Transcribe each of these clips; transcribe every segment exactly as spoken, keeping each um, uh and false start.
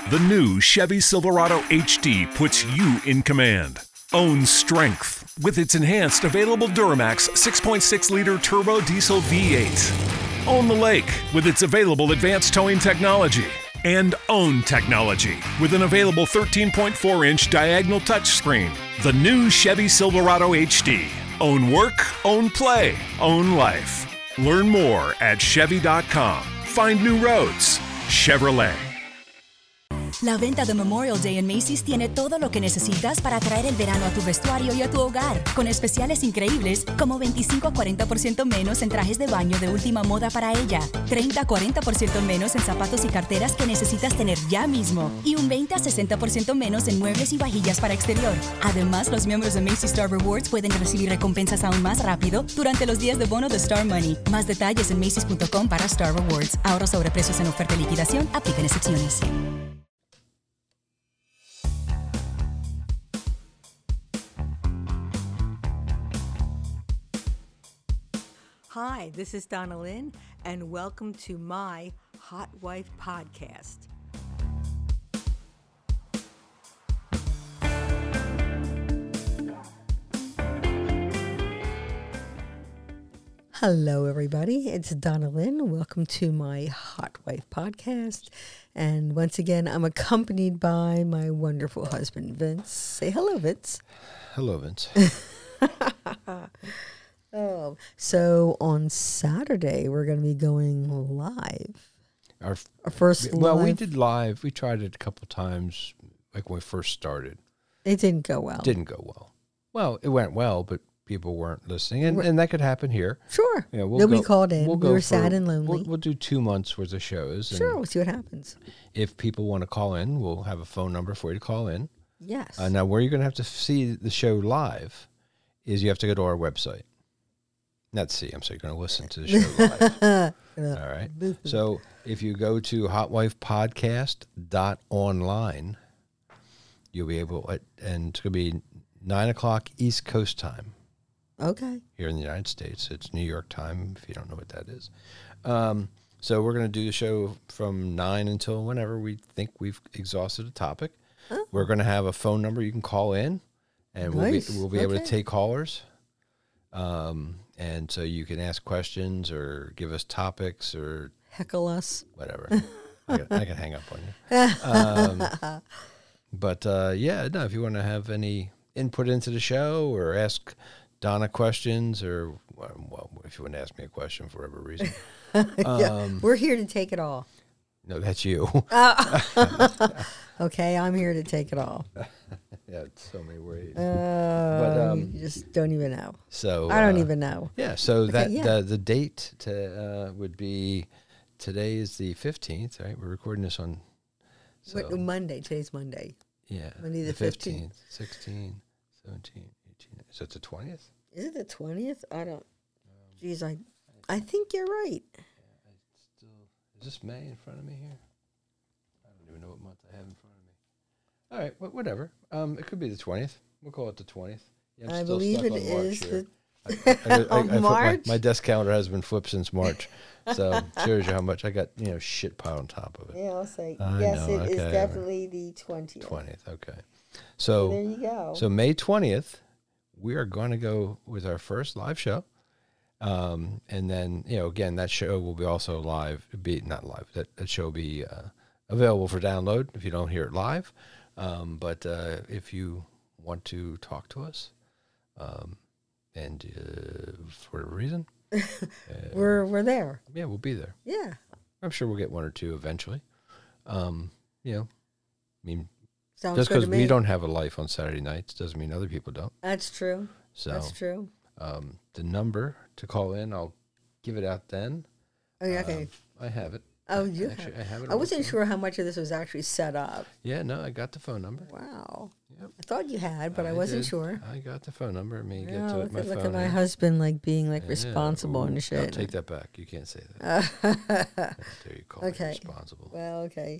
The new Chevy Silverado H D puts you in command. Own strength with its enhanced available Duramax six point six liter turbo diesel V eight. Own the lake with its available advanced towing technology. And own technology with an available thirteen point four inch diagonal touchscreen. The new Chevy Silverado H D. Own work, own play, own life. Learn more at Chevy dot com. Find new roads. Chevrolet. La venta de Memorial Day en Macy's tiene todo lo que necesitas para traer el verano a tu vestuario y a tu hogar, con especiales increíbles como veinticinco a cuarenta por ciento menos en trajes de baño de última moda para ella, treinta a cuarenta por ciento menos en zapatos y carteras que necesitas tener ya mismo y un veinte a sesenta por ciento menos en muebles y vajillas para exterior. Además, los miembros de Macy's Star Rewards pueden recibir recompensas aún más rápido durante los días de bono de Star Money. Más detalles en Macy's punto com para Star Rewards. Ahorro sobre precios en oferta y liquidación. Aplican excepciones. Hi, this is Donna Lynn, and welcome to my Hot Wife podcast. Hello, everybody. It's Donna Lynn. Welcome to my Hot Wife podcast. And once again, I'm accompanied by my wonderful husband, Vince. Say hello, Vince. Hello, Vince. Oh, so on Saturday, we're going to be going live. Our, Our first well, live. we did live. We tried it a couple times, like when we first started. It didn't go well. Didn't go well. Well, it went well, but people weren't listening, and, and that could happen here. Sure. Yeah, we'll Nobody go, called in. We'll we go were for, sad and lonely. We'll, we'll do two months worth of shows. Sure, and we'll see what happens. if people want to call in, we'll have a phone number for you to call in. Yes. Uh, now, where you're going to have to see the show live is you have to go to our website. Not see, I'm sorry, you're going to listen to the show live. All right. So if you go to hot wife podcast dot online, you'll be able, and it's going to be nine o'clock East Coast time. Okay. Here in the United States. It's New York time, if you don't know what that is. Um, so we're going to do the show from nine until whenever we think we've exhausted a topic. Oh. We're going to have a phone number you can call in, and Nice. we'll be, we'll be Okay. able to take callers. Um, and so you can ask questions or give us topics or Heckle us. whatever. I, can, I can hang up on you. Um, but uh, yeah, no, if you want to have any input into the show or ask Donna questions or, well, if you want to ask me a question for whatever reason. Yeah, Um, we're here to take it all. no, that's you. Okay, I'm here to take it all. Yeah, it's so many ways. Uh, But, um, you just don't even know. So I don't uh, even know. Yeah, so that yeah. The, the date to uh, would be, today is the fifteenth, right? We're recording this on, so, What, Monday. Today's Monday. yeah, Monday the fifteenth. sixteen, seventeen, eighteen. Is it the twentieth? Is it the twentieth? I don't. Geez, I, I think you're right. Still, is this May in front of me here? I don't even know what month I have in front of me. All right, wh- whatever. Um, it could be the twentieth. We'll call it the twentieth. Yeah, I'm I still believe stuck it on March is here. the. I, I, I, I, I, March? My, my desk calendar has been flipped since March, so shows you how much I got. You know, shit pile on top of it. Yeah, I'll say I yes. know, It is okay. definitely the twentieth. Twentieth, okay. So So, there you go. so May twentieth, we are going to go with our first live show, um, and then you know, again, that show will be also live. Be not live. That that show will be uh, available for download if you don't hear it live. Um, but uh, if you want to talk to us, um, and uh, for whatever reason, uh, we're we're there. yeah, we'll be there. Yeah. I'm sure we'll get one or two eventually. Um, you know, I mean, Sounds just good to because me. we don't have a life on Saturday nights doesn't mean other people don't. That's true. So That's true. Um, the number to call in, I'll give it out then. Oh, yeah, okay. Um, I have it. Oh, you Actually, have. I have it. I on my wasn't phone. sure how much of this was actually set up. Yeah, no, I got the phone number. Wow. Yep. I thought you had, but I, wasn't did. sure. I got the phone number. Let me get Oh, to look it. My at, look phone at my here. husband like being like Yeah, responsible ooh, and I'll shit. take that back. You can't say that. How dare you call Okay. me responsible? Well, okay.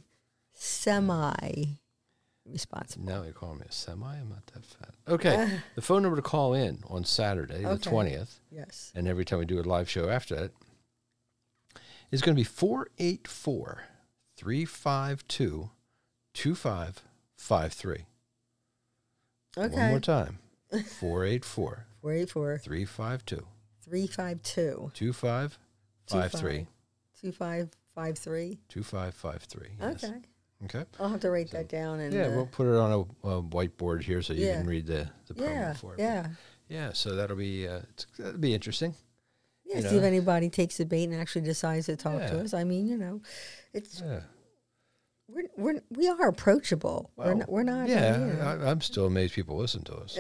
Semi responsible. Now you're calling me a semi? I'm not that fat. Okay. The phone number to call in on Saturday, the Okay. twentieth, Yes. and every time we do a live show after that, is going to be four eight four, three five two, two five five three. Okay. One more time. four eight four. four eight four. three five two. three five two. two five five three. two five five three. two five five three. Yes. Okay. Okay. I'll have to write that down. And Yeah, uh, we'll put it on a, a whiteboard here so you yeah. can read the, the promo yeah, for it. yeah. Yeah, so that'll be uh, it's, that'll be interesting. Yeah, You see know? if anybody takes the bait and actually decides to talk to Yeah. us. I mean, you know, it's Yeah. we're we're we are approachable. we're Well, not. We're not Yeah, you know, I, I'm still amazed people listen to us.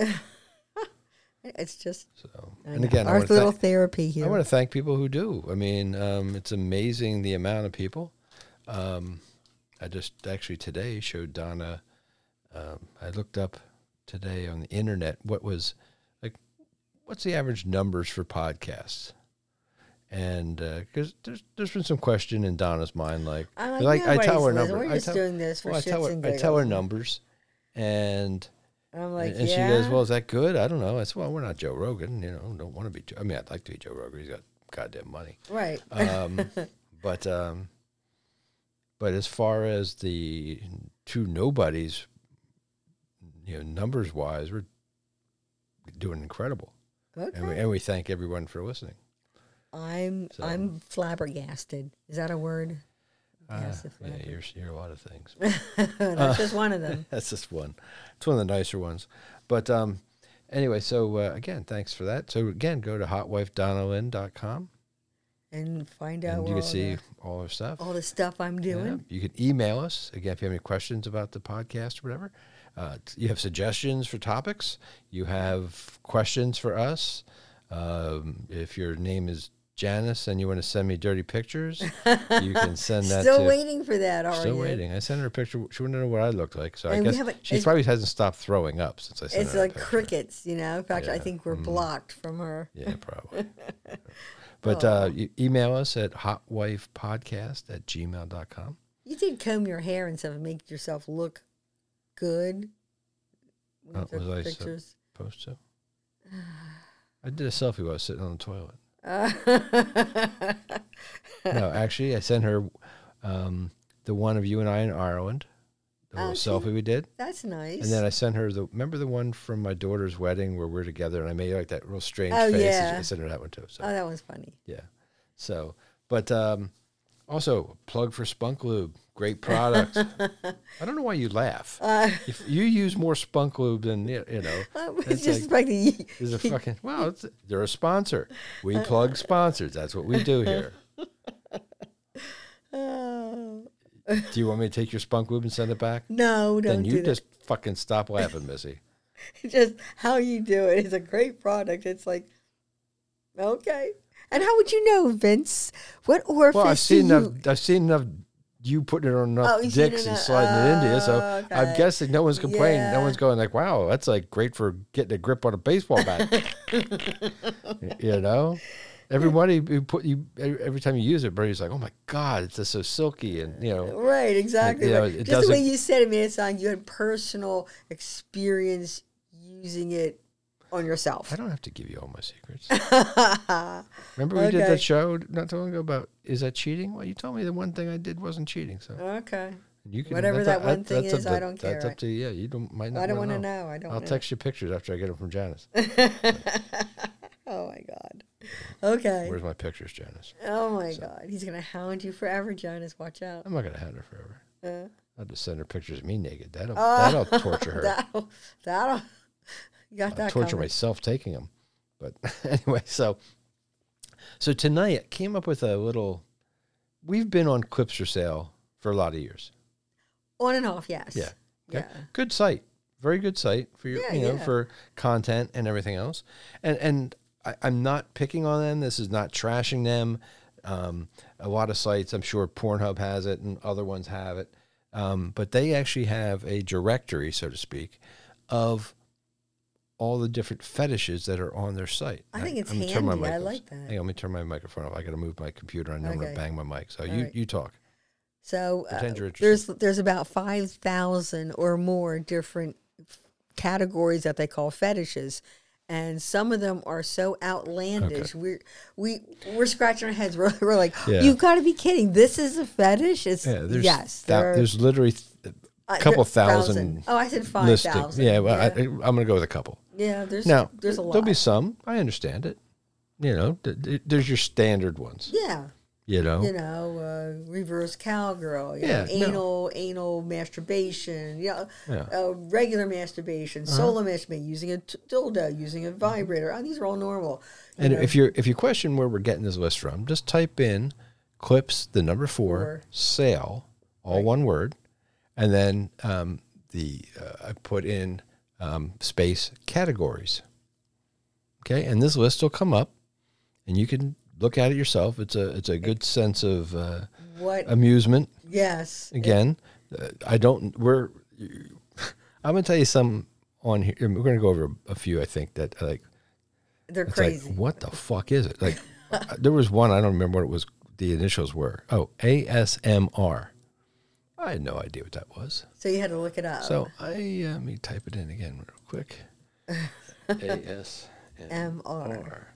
it's just So, I and know, again, I our want little to therapy here. I want to thank people who do. I mean, um, it's amazing the amount of people. Um, I just actually today showed Donna. Um, I looked up today on the internet what was like, what's the average numbers for podcasts? And because uh, there's there's been some question in Donna's mind, like, Uh, like I nobody's tell her listening. numbers. We're I just tell, doing this for well, I shits tell her, and I tell her giggles. numbers, and And I'm like, and yeah. she goes, "Well, is that good? I don't know." I said, "Well, we're not Joe Rogan, you know. Don't want to be. Joe. I mean, I'd like to be Joe Rogan. He's got goddamn money." right. Um, but um, but as far as the two nobodies, you know, numbers wise, we're doing incredible, okay. and we and we thank everyone for listening. I'm So- I'm flabbergasted. Is that a word? Uh, Yes, the yeah, flabber- you're you're a lot of things. That's just one of them. That's just one. It's one of the nicer ones. But um, anyway, so uh, again, thanks for that. So again, go to hot wife donna lynn dot com And find out and you where can all, see the, all our stuff. all the stuff I'm Yeah. doing. You can email us again if you have any questions about the podcast or whatever. Uh, t- you have suggestions for topics. You have questions for us. Um, if your name is Janice and you want to send me dirty pictures, you can send that. Still to, waiting for that, are Still you? waiting. I sent her a picture. She wanted to know what I looked like, so And I we guess have a- she it's- probably hasn't stopped throwing up since I sent It's her that like picture. crickets, you know. In fact, I Yeah. think we're Mm. blocked from her. Yeah, probably. But uh, you email us at hotwifepodcast at gmail dot com. You did comb your hair and stuff and make yourself look good. When you Oh, took was I so- pictures. Post to. I did a selfie while I was sitting on the toilet. No, actually, I sent her um, the one of you and I in Ireland, the little Okay. selfie we did. That's nice. And then I sent her the, remember the one from my daughter's wedding where we're together and I made like that real strange Oh, face? yeah. I sent her that one too. So, oh, that one's funny. yeah. So, but um, also, plug for Spunk Lube. Great product. I don't know why you laugh. Uh, If you use more Spunk Lube than, you you know, it's it's just like, like the, there's a fucking, well, it's, they're a sponsor. We plug sponsors. That's what we do here. oh. Do you want me to take your Spunk Lube and send it back? No, don't Then do you that. just fucking stop laughing, Missy. Just how you do it. It's a great product. It's like, okay. And how would you know, Vince? What orifice Well, I've seen do you... enough. I've seen enough. You putting it on enough Oh, you've seen dicks and enough- sliding it into you, so oh, I'm okay. guessing no one's complaining. No Yeah. one's going like, "Wow, that's like great for getting a grip on a baseball bat." You know, everybody who put you every time you use it, everybody's like, "Oh my god, it's just so silky," and you know, Right, exactly. you know, right. it Just the way doesn't- you said it made it sound you had personal experience using it on yourself. I don't have to give you all my secrets. Remember we did Okay. that show not too long ago about is that cheating? Well, you told me the one thing I did wasn't cheating, so Okay. you can Whatever that's- that one that's thing up is, to- I don't That's care. up to you. Yeah, you don't might not. I don't want want to to know. I don't I'll wanna text you pictures after I get them from Janice. Oh, my God. Okay. Where's my pictures, Janice? Oh, my God. He's going to hound you forever, Jonas. Watch out. I'm not gonna have her forever. Uh, I'll just send her pictures of me naked. That'll Oh. that'll torture her. that'll, that'll, you got I'll that torture coming. myself taking them. But anyway, so so tonight I came up with a little. We've been on Clips for Sale for a lot of years. On and off, yes. Yeah. Okay. Yeah. Good site. Very good site for your, Yeah, you know, yeah. for content and everything else. And and I, I'm not picking on them. This is not trashing them. Um, a lot of sites, I'm sure Pornhub has it and other ones have it. Um, but they actually have a directory, so to speak, of all the different fetishes that are on their site. I think it's I'm gonna turn my handy. I mic off. like that. Hang on, let me turn my microphone off. I got to move my computer. I know I'm going Okay. to bang my mic. So All you, right. you talk. So uh, Pretend you're there's there's about five thousand or more different f- categories that they call fetishes, and some of them are so outlandish. We're we we're scratching our heads. We're, we're like, Yeah. you've got to be kidding! This is a fetish? It's Yeah, there's yes. thou- there are- there's literally th- Uh, couple there- thousand. Oh, I said five listing. thousand. Yeah, well, I, I'm going to go with a couple. yeah. There's Now, there's a lot. there'll be some. I understand it. You know, th- th- there's your standard ones. yeah. You know, You know, uh, reverse cowgirl. You Yeah, know, no. anal anal masturbation. You know, Yeah. uh, regular masturbation, solo masturbation, using a t- dildo, using a vibrator. Oh, these are all normal. You and know, if you're if you question where we're getting this list from, just type in clips the number four, Four. sale, all one word, and then um, the uh, I put in um, space categories. Okay, and this list will come up, and you can look at it yourself. It's a it's a good sense of uh, what? amusement. yes. Again, uh, I don't. We're. I'm gonna tell you some on here. We're gonna go over a few. I think that like. They're It's crazy. like, what the fuck is it? Like, there was one, I don't remember what it was, the initials were. Oh, A S M R. I had no idea what that was. So you had to look it up. So I, uh, let me type it in again real quick. A S M R. M R.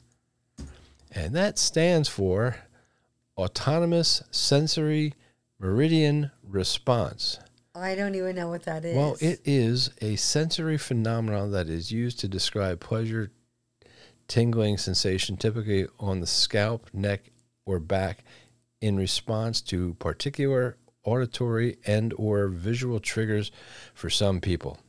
And that stands for Autonomous Sensory Meridian Response. I don't even know what that is. Well, it is a sensory phenomenon that is used to describe pleasure, tingling sensation, typically on the scalp, neck, or back, in response to particular auditory and or visual triggers for some people.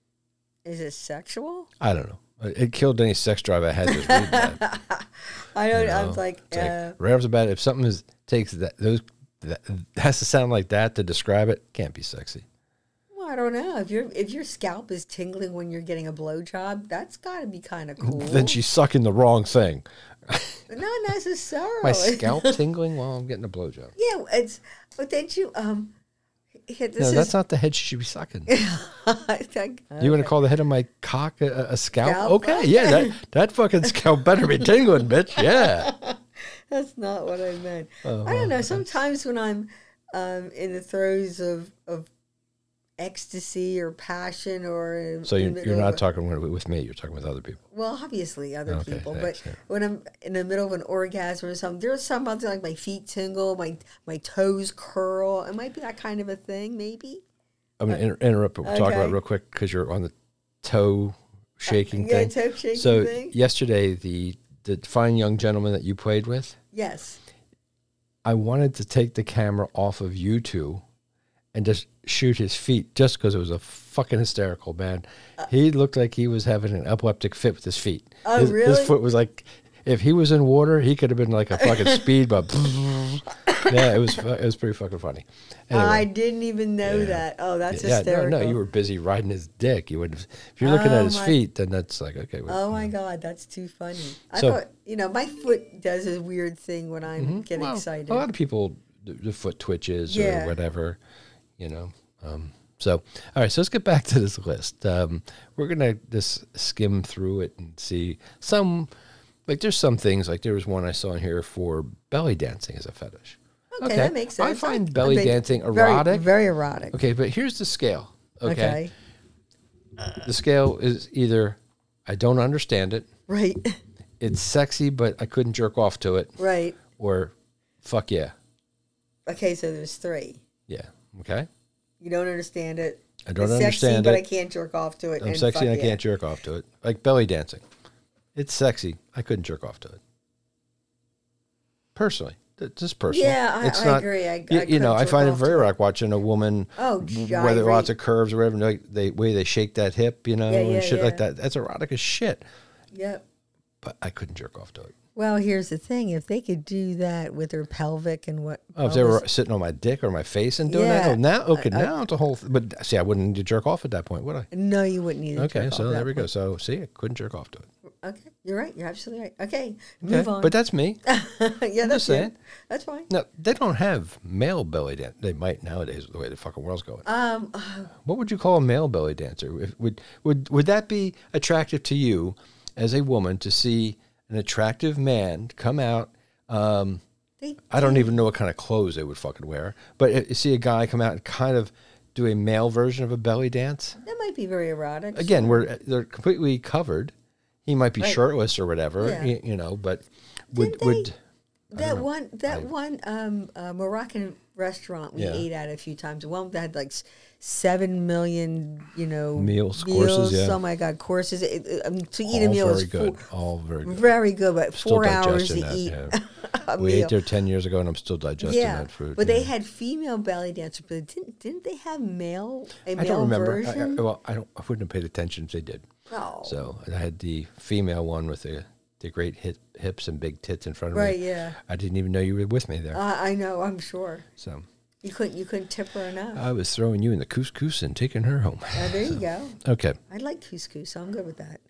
Is it sexual? I don't know. It killed any sex drive I had just reading that. I don't. You know, I was like, it's like, uh, right off the bat, if something is, takes that those that has to sound like that to describe it, can't be sexy. well, I don't know. If your if your scalp is tingling when you're getting a blowjob, that's got to be kind of cool. Then she's sucking the wrong thing. Not necessarily. My scalp tingling while I'm getting a blowjob. Yeah, it's. But then you um. Here, this No, is, that's not the head she should be sucking. okay. You want to call the head of my cock a, a scalp? Scalp? Okay, yeah, that, that fucking scalp better be tingling, bitch. Yeah. That's not what I meant. Oh, I don't know. Sometimes when I'm um, in the throes of, of ecstasy or passion, or in, So in you're, the you're middle not of- talking with with me. You're talking with other people. well, obviously other Okay, people, thanks, but yeah. when I'm in the middle of an orgasm or something, there's some other like my feet tingle, my my toes curl. It might be that kind of a thing, maybe. I'm going to inter- interrupt, but we'll talk about Okay. it real quick because you're on the toe shaking yeah, thing. toe shaking so thing. yesterday, the the fine young gentleman that you played with, Yes. I wanted to take the camera off of you two and just shoot his feet just because it was a fucking hysterical, man. He looked like he was having an epileptic fit with his feet. Oh, his, really? His foot was like, if he was in water, he could have been like a fucking speed bump. Yeah, it was fu- it was pretty fucking funny. Anyway, I didn't even know Yeah. that. Oh, that's yeah, hysterical. no, no, you were busy riding his dick. You would, if you're looking Oh, at his my- feet, then that's like okay. well, Oh my God, that's too funny. I So- thought, you know, my foot does a weird thing when I'm getting well, excited. A lot of people, the, the foot twitches Yeah. or whatever, you know. Um, so, all right, so let's get back to this list. Um, we're gonna just skim through it and see some. Like, there's some things. Like, there was one I saw in here for belly dancing as a fetish. okay, that makes sense. I find I belly think dancing very- erotic. Very, erotic. Okay, but here's the scale. Okay, Okay. the scale is either I don't understand it, Right. it's sexy, but I couldn't jerk off to it, Right. or fuck yeah, Okay, so there's three. yeah. Okay, You don't understand it. I don't it's sexy, understand but it. I can't jerk off to it. I'm and sexy fuck and I yeah. can't jerk off to it. Like belly dancing. It's sexy. I couldn't jerk off to it. Personally. Th- Just personally. Yeah, I- it's I not, agree. I- you, I you know, couldn't I jerk find it off very to it. erotic watching a woman, Oh, w- gyrate. whether lots of curves or whatever, like they way they shake that hip, you know, Yeah, and yeah, shit like yeah. that. That's erotic as shit. Yep. But I couldn't jerk off to it. Well, here's the thing: if they could do that with their pelvic and what, Oh, if they were pelvis- sitting on my dick or my face and doing that, Yeah. oh, now okay, now it's a whole. Th- but see, I wouldn't need to jerk off at that point, would I? no, you wouldn't need. To Okay, jerk so off there that we go. point. So see, I couldn't jerk off to it. Okay, you're right. You're absolutely right. Okay, Okay, move on. but that's me. yeah, that's just saying. it. That's fine. No, they don't have male belly dance. They might nowadays, the way the fucking world's going. Um, What would you call a male belly dancer? If, would would would that be attractive to you as a woman to see an attractive man come out? Um, they, I don't even know what kind of clothes they would fucking wear, but if you see a guy come out and kind of do a male version of a belly dance. that might be very erotic. Again, where they're completely covered. He might be Right. shirtless or whatever, Yeah. you, you know. But would Didn't they- would that one, that one um, uh, Moroccan restaurant we Yeah. ate at a few times. One that had like s- seven million, you know, Meals, courses, yeah. Oh my God, courses. It, it, um, to eat All a meal very is good. four, All very good. very good, but Still four hours to digesting that, eat yeah. a We meal. ate there ten years ago, and I'm still digesting Yeah, that food. but yeah. they had female belly dancers, but didn't didn't they have male a male I don't remember. I, I, version? well, I don't. I wouldn't have paid attention if they did. Oh. So I had the female one with the the great hip, hips and big tits in front of Right, me. yeah. I didn't even know you were with me there. Uh, I know, I'm sure. So You couldn't you couldn't tip her enough. I was throwing you in the couscous and taking her home. Uh, there you go. Okay. I like couscous, so I'm good with that.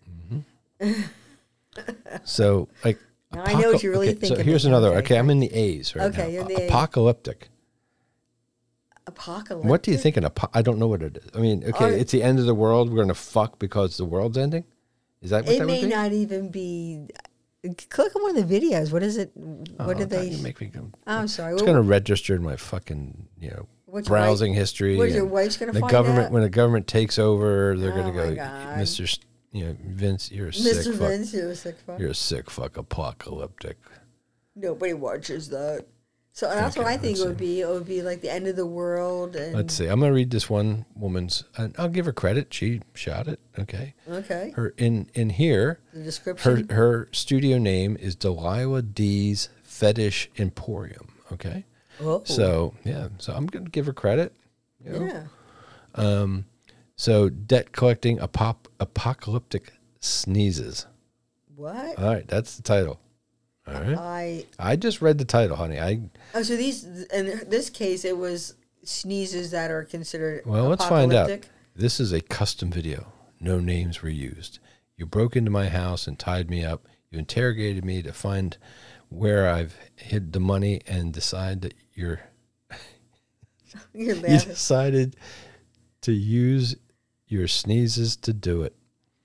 So like. Now, I know what you're really okay, thinking So here's there. another. Okay, Okay, I'm okay. in the A's right Okay, now. you're in the A's. Apocalyptic. Apocalyptic. What do you think an apo- I don't know what it is. I mean, okay, Are- it's the end of the world. We're gonna fuck because the world's ending. Is that what It that may would be? not even be. Click on one of the videos. What is it? Oh, What did now they? you make me go. I'm sorry. It's What, going to register in my fucking, you know, What's your browsing wife- history. what is your and wife's gonna the find government out? when the government takes over, they're Oh going to my go, God. Mister S- You know, Vince, you're a Mister sick fuck. Vince, you're a sick fuck. You're a sick fuck apocalyptic. Nobody watches that. So that's what Okay, I think let's it would see. be. It would be like the end of the world. And Let's see. I'm going to read this one woman's, and I'll give her credit. She shot it. Okay. Okay. Her in in here. The Her description. her studio name is Delilah D's Fetish Emporium. Okay. Oh. So yeah. So I'm going to give her credit. you know. Yeah. Um, so debt collecting apop- apocalyptic sneezes. What? All right, that's the title. All right. I I just read the title, honey. I oh so these in this case it was sneezes that are considered well, let's find out. apocalyptic. This is a custom video. No names were used. You broke into my house and tied me up. You interrogated me to find where I've hid the money and decide that you're You're you laughing. decided to use your sneezes to do it.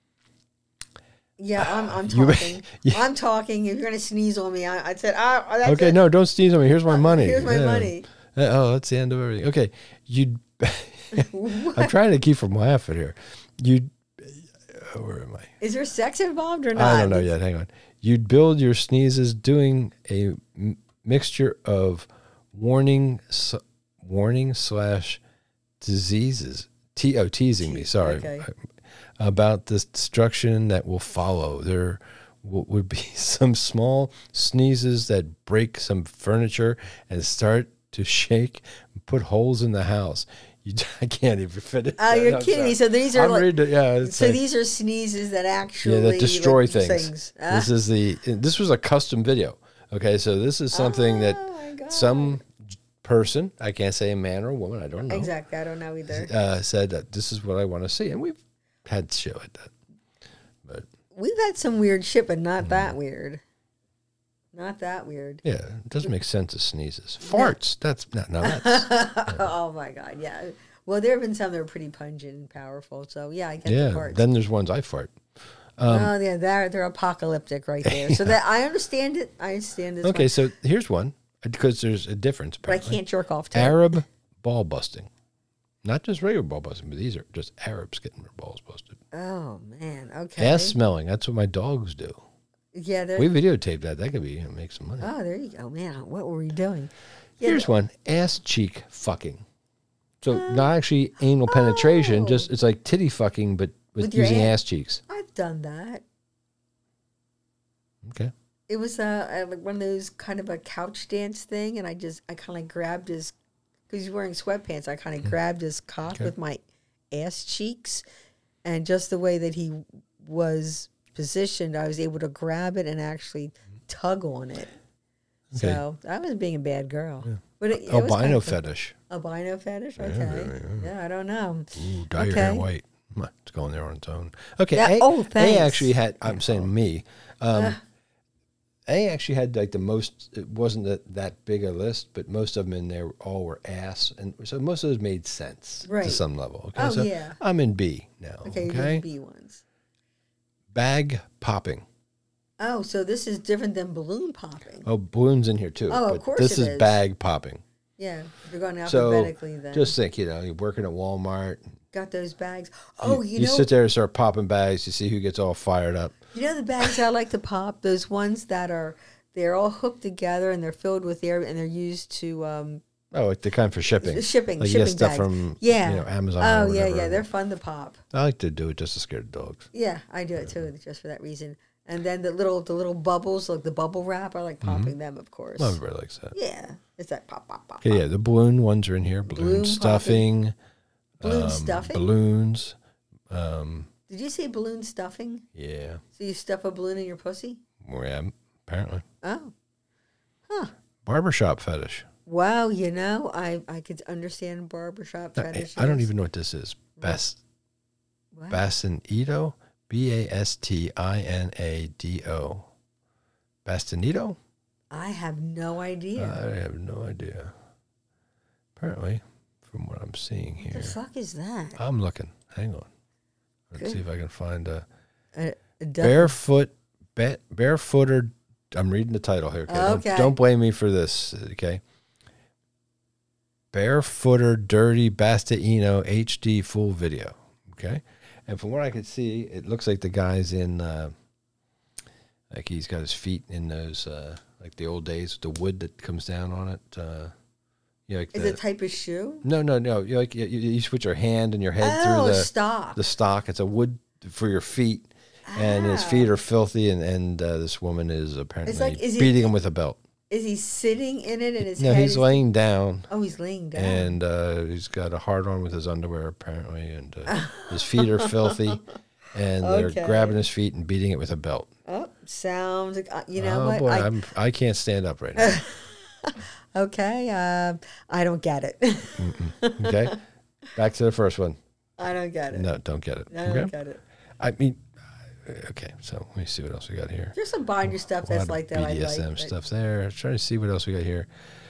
Yeah, I'm I'm You- talking. yeah. I'm talking. If you're gonna sneeze on me, I, I said, ah, oh, that's Okay, it. no, don't sneeze on me. Here's my money. Here's my Yeah. money. Uh, Oh, that's the end of everything. Okay, you. I'm trying to keep from laughing here. You. uh, Where am I? Is there sex involved or not? I don't know yet. Hang on. You'd build your sneezes doing a m- mixture of warning, s- warning slash diseases. Te- oh, teasing me. Sorry. Okay. About the destruction that will follow. There w- would be some small sneezes that break some furniture and start to shake, and put holes in the house. You, I can't even finish. Oh, that. you're I'm kidding me. sorry. So these are I'm like, reading it, yeah. it's so like- these are sneezes that actually yeah, that destroy like, things. Ah. This is the. This was a custom video. Okay, so this is something Oh, my that God. some person, I can't say a man or a woman, I don't know, Exactly. I don't know either. uh, said that this is what I want to see, and we've had show like that. But We've had some weird shit, but not Mm. that weird. Not that weird. yeah, it doesn't make sense as sneezes. Farts. That's no, no. That's Oh my God. Yeah. Well, there have been some that are pretty pungent and powerful. So yeah, I get yeah. the parts. Then there's ones I fart. oh yeah, they're they're apocalyptic right there. So that I understand it. I understand this. Okay, one, so here's one because there's a difference. but I Apparently. can't jerk off to it. Arab ball busting. Not just regular ball busting, but these are just Arabs getting their balls busted. Oh man. Okay. Ass smelling. That's what my dogs do. Yeah. they're- We videotaped that. That could be you know, make some money. Oh, there you go, man. What were we doing? Yeah, Here's one: ass cheek fucking. So not actually anal penetration, oh. just it's like titty fucking, but with, With your using ass? ass cheeks. I've done that. Okay. It was uh, like one of those kind of a couch dance thing, and I just I kind of grabbed his because he's wearing sweatpants. I kind of grabbed his cock Okay. with my ass cheeks, and just the way that he was positioned, I was able to grab it and actually tug on it. Okay. So I was being a bad girl. But it, it was Albino kind of fetish. albino fetish. Okay. Yeah, I don't know. Ooh, dye your hair Okay. white. Come on, it's going there on its own. Okay. Yeah, A, oh, A thanks. actually had. I'm saying me. Um, A actually had like the most. It wasn't that, that big a list, but most of them in there all were ass, and so most of those made sense to Right. some level. Okay. Oh, so yeah. I'm in B now. Okay, you're Okay. doing B ones. Bag popping. Oh, so this is different than balloon popping. Oh, balloons in here too. Oh, of but course this it is is. bag popping. Yeah, you're going So alphabetically then. just think, you know, you're working at Walmart. Got those bags. Oh, you, you know, sit there and start popping bags. You see who gets all fired up. you know the bags I like to pop. Those ones that are they're all hooked together and they're filled with air and they're used to um, Oh, like the kind for shipping. Shipping, like you shipping get stuff bags. from yeah. you know, Amazon. Oh, or yeah, whatever. yeah. They're fun to pop. I like to do it just to scare the dogs. Yeah, I do it too, just for that reason. And then the little the little bubbles, like the bubble wrap, I like popping mm-hmm. them, of course. Well, everybody likes that. Yeah, it's that pop, pop, pop. Okay, pop. yeah, the balloon ones are in here. Balloon, balloon stuffing. Balloon um, stuffing? Balloons. Um, Did you say balloon stuffing? Yeah. So you stuff a balloon in your pussy? Well, yeah, apparently. Oh. Huh. Barbershop fetish. Wow, you know, I, I could understand barbershop fetish. I, I don't even know what this is. Bast, Bastinado? B A S T I N A D O. Bastinado? I have no idea. I have no idea. Apparently, from what I'm seeing here. What the fuck is that? I'm looking. Hang on. Let's Good. see if I can find a, a, a barefoot, ba- barefooter. I'm reading the title here. Okay. Okay. Don't, don't blame me for this. Okay. Barefooter Dirty Bastaino H D full video. Okay. And from what I could see, it looks like the guy's in, uh, like he's got his feet in those, uh, like the old days, the wood that comes down on it. Uh, you know, like is the, it a type of shoe? No, no, no. You like you, you put your hand and your head oh, through the stock. the stock. It's a wood for your feet, oh. and his feet are filthy. And and uh, this woman is apparently like, is beating he, him with a belt. Is he sitting in it and his no, head? No, he's is laying down. Oh, he's laying down. And uh, he's got a hard on with his underwear apparently, and uh, his feet are filthy, and okay. they're grabbing his feet and beating it with a belt. Oh, sounds like uh, you know oh, what? Boy, I, I'm I can't stand up right now. Okay, uh, I don't get it. Okay, back to the first one. I don't get it. No, don't get it. I okay? don't get it. I mean, okay, so let me see what else we got here. There's some binder stuff that's like that. B D S M I like, stuff there. I'm trying to see what else we got here.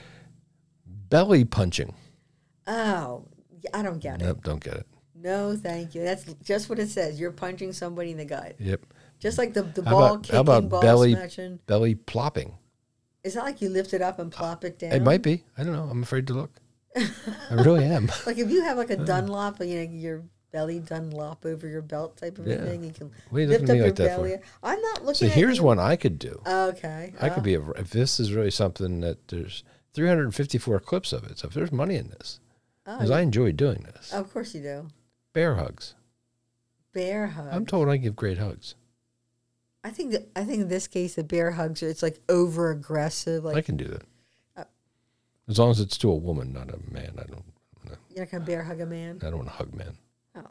Belly punching. Oh, I don't get it. Nope, don't get it. No, thank you. That's just what it says. You're punching somebody in the gut. Yep. Just like the, the how ball about, kicking, how about ball belly, smashing. Belly plopping. Is that like you lift it up and plop it down? It might be. I don't know. I'm afraid to look. I really am. Like if you have like a Dunlop, you know, your belly Dunlop over your belt type of yeah. thing, you can what are you lift looking up at me your like belly. That for? I'm not looking so at here's you. one I could do. Okay. I uh, could be, a, if this is really something that there's three hundred fifty-four clips of it. So if there's money in this, because oh, I enjoy doing this. Of course you do. Bear hugs. Bear hugs. I'm told I give great hugs. I think that I think in this case the bear hugs are it's like over aggressive. Like I can do that. Uh, as long as it's to a woman, not a man. I don't. No. You're not gonna bear hug a man. I don't want to hug men. Oh.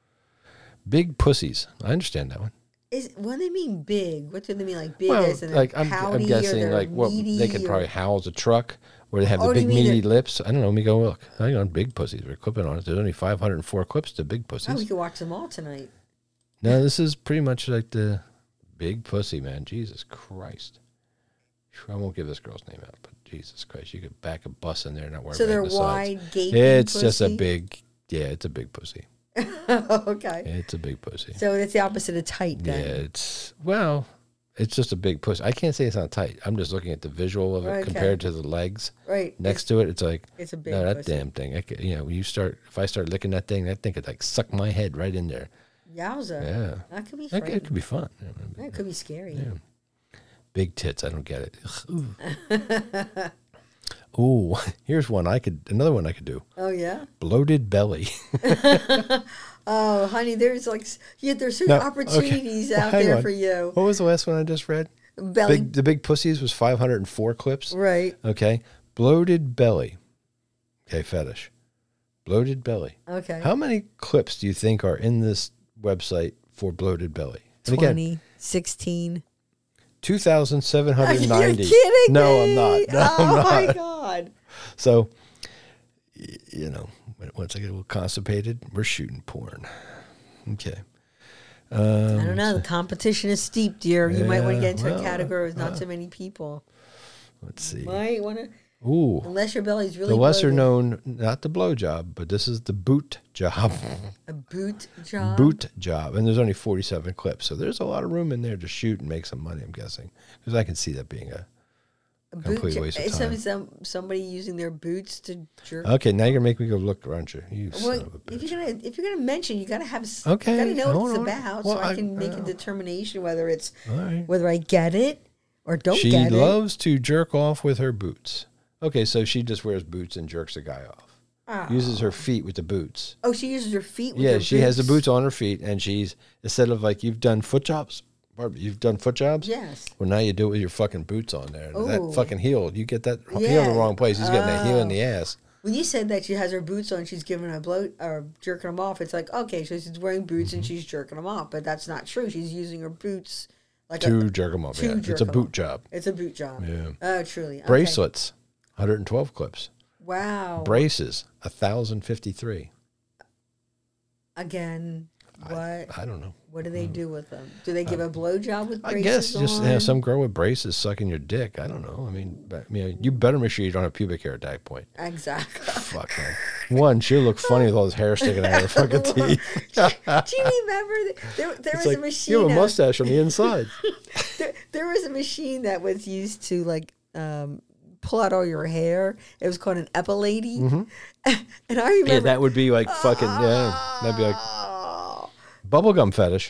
Big pussies. I understand that one. Is when they mean big, what do they mean like big? Well, as in like I'm, I'm guessing like what they could or... probably house a truck where they have oh, the big meaty lips. I don't know. Let me go look. Hang on, big pussies. We're clipping on it. There's only five hundred four clips to big pussies. Oh, we could watch them all tonight. No, this is pretty much like the big pussy, man. Jesus Christ. I won't give this girl's name out, but Jesus Christ, you could back a bus in there and not worry so about they're the wide, sides. gaping It's pussy? just a big, yeah, it's a big pussy. Okay. It's a big pussy. So it's the opposite of tight then. Yeah, it's, well, it's just a big pussy. I can't say it's not tight. I'm just looking at the visual of it okay. compared to the legs. Right. Next it's, to it, it's like, it's a big no, that pussy. damn thing. I could, you know, you start, if I start licking that thing, that thing could like suck my head right in there. Yowza. Yeah. That could be fun. It could be fun. That could be scary. Yeah. Big tits. I don't get it. Ooh. Ooh, here's one I could, another one I could do. Oh, yeah? Bloated belly. Oh, honey, there's like, yeah, there's certain no, opportunities okay. well, out there on. For you. What was the last one I just read? Belly. Big, the big pussies was five hundred four clips. Right. Okay. Bloated belly. Okay, fetish. Bloated belly. Okay. How many clips do you think are in this website for bloated belly? And twenty, again, sixteen. two thousand seven hundred ninety. You're kidding no, me. I'm not. No, oh, I'm not. my God. So, you know, once I get a little constipated, we're shooting porn. Okay. Um, I don't know. The competition is steep, dear. You yeah, might want to get into well, a category with not uh, so many people. Let's see. You might want to. Ooh. Unless your belly's really the lesser bloated. known, not the blow job, but this is the boot job. A boot job? Boot job. And there's only forty-seven clips. So there's a lot of room in there to shoot and make some money, I'm guessing. Because I can see that being a, a complete boot waste jo- of time. Some, somebody using their boots to jerk. Okay, now you're going to make me go look, aren't you? You well, son of a bitch. if you're gonna if you're gonna mention, you gotta have okay, you gotta know what it's on. about, well, so I, I can make uh, a determination whether it's all right. whether I get it or don't she get it. loves to jerk off with her boots. Okay, so she just wears boots and jerks the guy off. Oh. Uses her feet with the boots. Oh, she uses her feet with Yeah, her she has the boots? boots on her feet, and she's, instead of like, you've done foot jobs? Barbara, you've done foot jobs? Yes. Well, now you do it with your fucking boots on there. Ooh. That fucking heel, you get that heel in Yeah. the wrong place. He's getting a heel in Oh. the ass. When you said that she has her boots on, she's giving a blow or jerking them off. It's like, okay, so she's wearing boots Mm-hmm. and she's jerking them off, but that's not true. She's using her boots like To a, jerk them off, to yeah. jerk It's a 'em boot off. job. It's a boot job. Yeah. Oh, truly. Okay. Bracelets, one hundred twelve clips. Wow. Braces, one thousand fifty-three. Again, what? I, I don't know. What do they do with them? Do they give a blowjob with I braces guess just on? you know, some girl with braces sucking your dick. I don't know. I mean, but, you know, you better make sure you don't have pubic hair at that point. Exactly. Fuck, man. One, she'll look funny with all this hair sticking out of her fucking teeth. Do you remember that there, there was It's like, a machine? you have a that- mustache on the inside. there, there was a machine that was used to like um, pull out all your hair. It was called an epilady. And I remember Yeah, that would be like fucking, yeah. That'd be like oh, bubblegum fetish.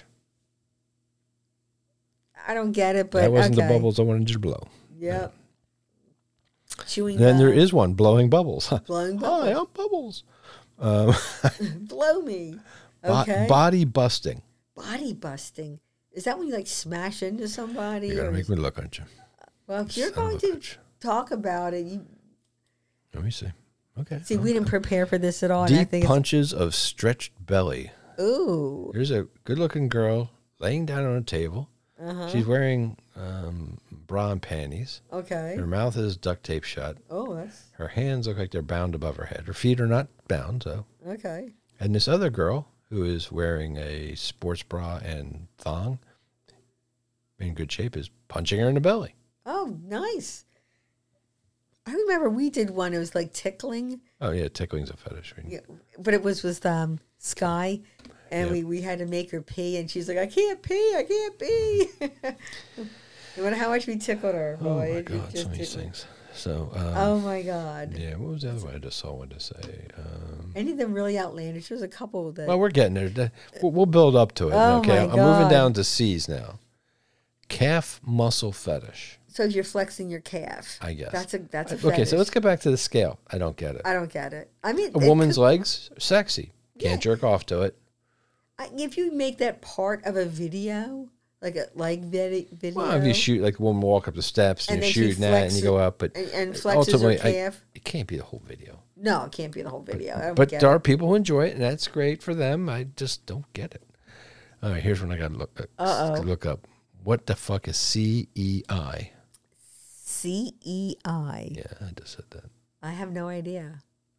I don't get it, but That wasn't okay. the bubbles I wanted you to blow. Yep. Chewing Then there gum, is one, blowing bubbles. blowing Hi, bubbles. I'm bubbles. Blow me. Bo- Okay. body busting. Body busting. Is that when you like smash into somebody? You're going or to make is- me look, aren't you? well, if you're Son of going a to bitch. talk about it, you Let me see. Okay. see. We didn't prepare for this at all. And I Deep think punches of stretched belly. it's, ooh. Here's a good-looking girl laying down on a table. Uh-huh. She's wearing um, bra and panties. Okay. Her mouth is duct tape shut. Oh, that's Her hands look like they're bound above her head. Her feet are not bound, so. okay. And this other girl who is wearing a sports bra and thong, in good shape, is punching her in the belly. Oh, nice. I remember we did one. It was like tickling, Oh yeah, tickling's a fetish. yeah, but it was with um, Sky, and Yeah. we, we had to make her pee, and she's like, "I can't pee, I can't pee." No matter how much we tickled her, Oh boy, my it- it God, just some of these didn't- things. So, um, Oh my God! yeah, what was the other one I just saw one to say? Um, Any of them really outlandish? There's a couple that. well, we're getting there. The- We'll we'll build up to it. Oh okay, my I'm moving God. down to C's now. Calf muscle fetish, so you're flexing your calf. I guess. That's a that's a okay, fetish. so let's get back to the scale. I don't get it. I don't get it. I mean, A it woman's could- legs, sexy. Can't jerk off to it. I- if you make that part of a video, like a like vid- video, Well, if you shoot, like a woman walk up the steps and, And you're then she shooting that and flexes you go up, but and, and flexes her ultimately, I, calf. it can't be the whole video. No, it can't be the whole video. I don't But get there are it. people who enjoy it, and that's great for them. I just don't get it. All right, here's one I got to look, uh, Uh-oh. look up. What the fuck is C E I? C E I. Yeah, I just said that. I have no idea.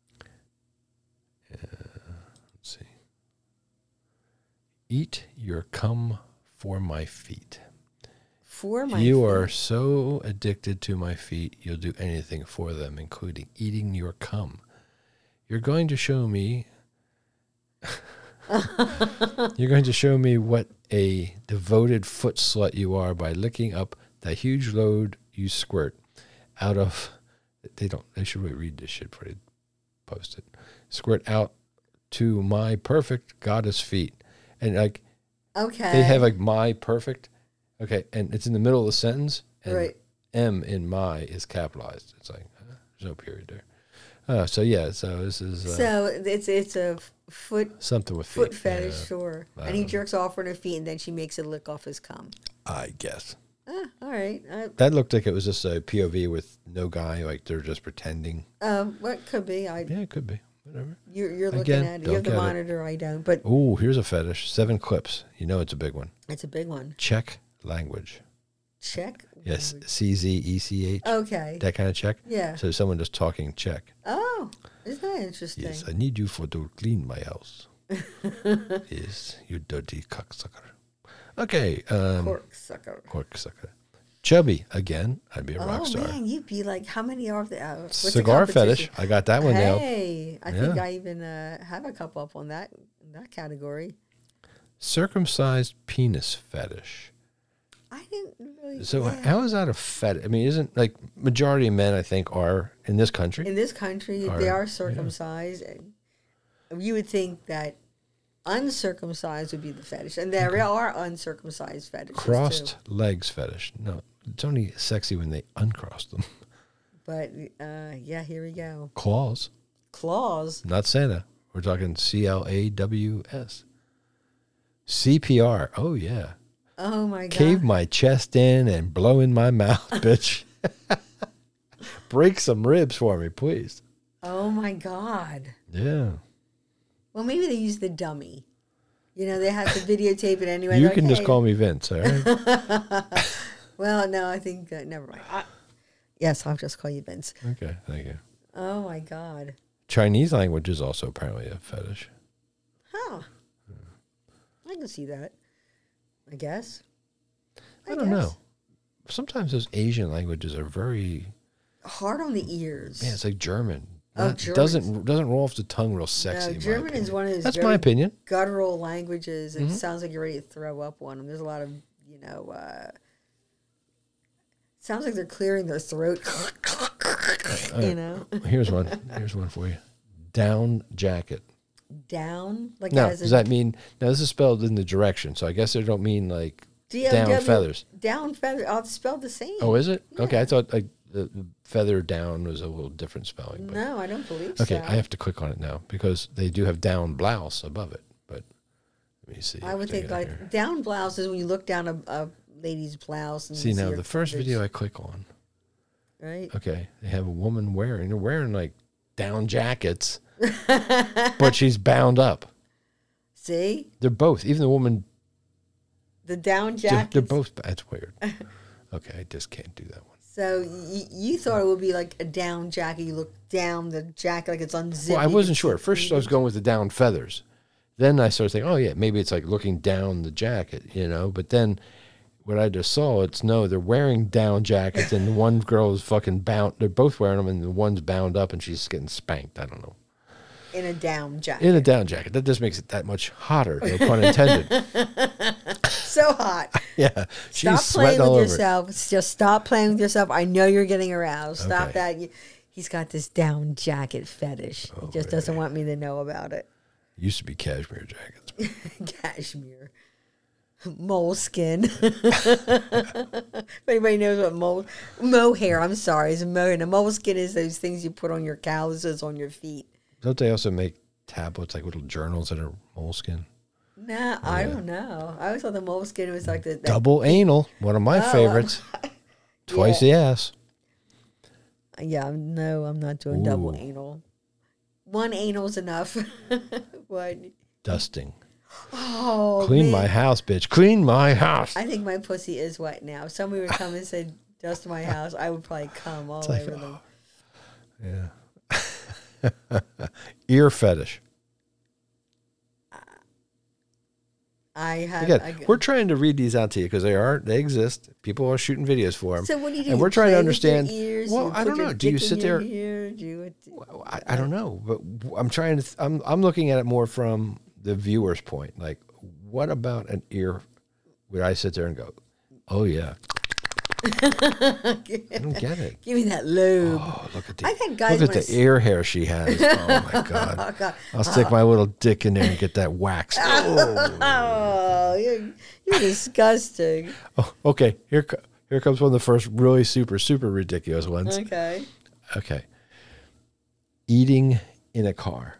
Let's see. Eat your cum for my feet. For my you feet. are so addicted to my feet, you'll do anything for them, including eating your cum. You're going to show me. You're going to show me what a devoted foot slut you are by licking up that huge load you squirt out of. They don't. They should really read this shit before they post it. Squirt out to my perfect goddess feet, and like Okay. they have like my perfect. Okay, and it's in the middle of the sentence, and Right. M in my is capitalized. It's like uh, there's no period there. Uh, so yeah, so this is uh, So it's it's a f- foot something with foot feet. fetish, Yeah, sure. I And he don't know. jerks off on her feet, and then she makes it lick off his cum. I guess Ah, all right. Uh, that looked like it was just a P O V with no guy, like they're just pretending. um, what could be? I Yeah, it could be. Whatever. you're you're looking Again, at it. You don't have the get it. monitor. I don't. But Oh, here's a fetish. Seven clips. You know it's a big one. it's a big one. Czech language. Czech. Yes, C Z E C H. Okay. That kind of Czech. Yeah. So someone just talking Czech. Oh, isn't that interesting? Yes, I need you for to clean my house. Yes, you dirty cocksucker. Okay, um, Cork sucker. corksucker. Chubby again. I'd be a rock Oh star. man, you'd be like, how many are there? Uh, what's the Cigar fetish. competition? I got that one nailed. Hey, I think Yeah. I even uh, have a couple up on that that category. Circumcised penis fetish. I didn't really. So yeah. how is that a fetish? I mean, isn't like majority of men I think are in this country? in this country Are- they are yeah. circumcised, and you would think that uncircumcised would be the fetish, and there are uncircumcised fetishes Crossed too. legs fetish. No, it's only sexy when they uncross them. But uh, yeah, here we go. Claus. Claus. Not Santa. We're talking C L A W S. C P R. Oh, yeah. Oh, my God. Cave my chest in and blow in my mouth, bitch. Break some ribs for me, please. Oh, my God. Yeah. Well, maybe they use the dummy. You know, they have to videotape it anyway. You like, can just hey. call me Vince, all right? Well, no, I think, uh, never mind. I, yes, I'll just call you Vince. Okay, thank you. Oh, my God. Chinese language is also apparently a fetish. Huh. I can see that. I guess. I, I don't guess. know. Sometimes those Asian languages are very hard on the ears. Yeah, it's like German. Oh, Not, doesn't doesn't roll off the tongue real sexy. No, German is one of those. That's my opinion. Guttural languages. It mm-hmm. sounds like you're ready to throw up on them. There's a lot of, you know, uh, sounds like they're clearing their throat. uh, you know. Here's one. Here's one for you. Down jacket. Down? Like no, as does that mean, now this is spelled in the direction, so I guess they don't mean like D O W, down feathers. Down feathers. Oh, it's spelled the same. Oh, is it? Yeah. Okay, I thought like the, the feather down was a little different spelling. But. No, I don't believe okay, so. Okay, I have to click on it now because they do have down blouse above it, but let me see. I would think like here. Down blouse is when you look down a, a lady's blouse. And see, you now see the first feathers. video I click on. Right. Okay, they have a woman wearing, they're wearing like down jackets, but she's bound up. See? They're both, even the woman. The down jacket. They're, they're both, that's weird. Okay, I just can't do that one. So y- you thought it would be like a down jacket. You look down the jacket like it's unzipped. Well, I wasn't sure. At first I was going with the down feathers. Then I started thinking, oh yeah, maybe it's like looking down the jacket, you know. But then what I just saw, it's no, they're wearing down jackets and the one girl is fucking bound. They're both wearing them and the one's bound up and she's getting spanked. I don't know. In a down jacket. In a down jacket. That just makes it that much hotter, no pun intended. So hot. Yeah. She's Stop playing with all yourself. Over. Just stop playing with yourself. I know you're getting aroused. Stop okay. that. You, he's got this down jacket fetish. Oh, he just yeah. doesn't want me to know about it. Used to be cashmere jackets. Cashmere. Moleskin. If anybody knows what mole mohair, I'm sorry, it's mohair. The moleskin is those things you put on your calluses on your feet. Don't they also make tablets, like little journals that are moleskin? Nah, yeah. I don't know. I always thought the moleskin was like the that, double anal, one of my oh, favorites. Um, Twice yeah. the ass. Yeah, no, I'm not doing Ooh. double anal. One anal's enough. What? Dusting. Oh, Clean man. my house, bitch. Clean my house. I think my pussy is wet now. If somebody would come and say, dust my house, I would probably come all like, over them. Yeah. Ear fetish. I have. Again, I, we're trying to read these out to you because they are, they exist. People are shooting videos for them. So what do you do? And You we're trying to play with understand. your ears? Well, You I put don't your know. Do you dick in sit your there? ear? Do you, Well, I, I don't know, but I'm trying to. Th- I'm I'm looking at it more from the viewer's point. Like, what about an ear? Would I sit there and go, "Oh yeah"? I don't get it. Give me that lube. Oh, look at the I've had guys look at wanna the s- ear hair she has. Oh my god! Oh, God. I'll stick my little dick in there and get that wax. Oh, Oh, you're, you're disgusting. oh okay. Here co- here comes one of the first really super super ridiculous ones. Okay. Okay. Eating in a car.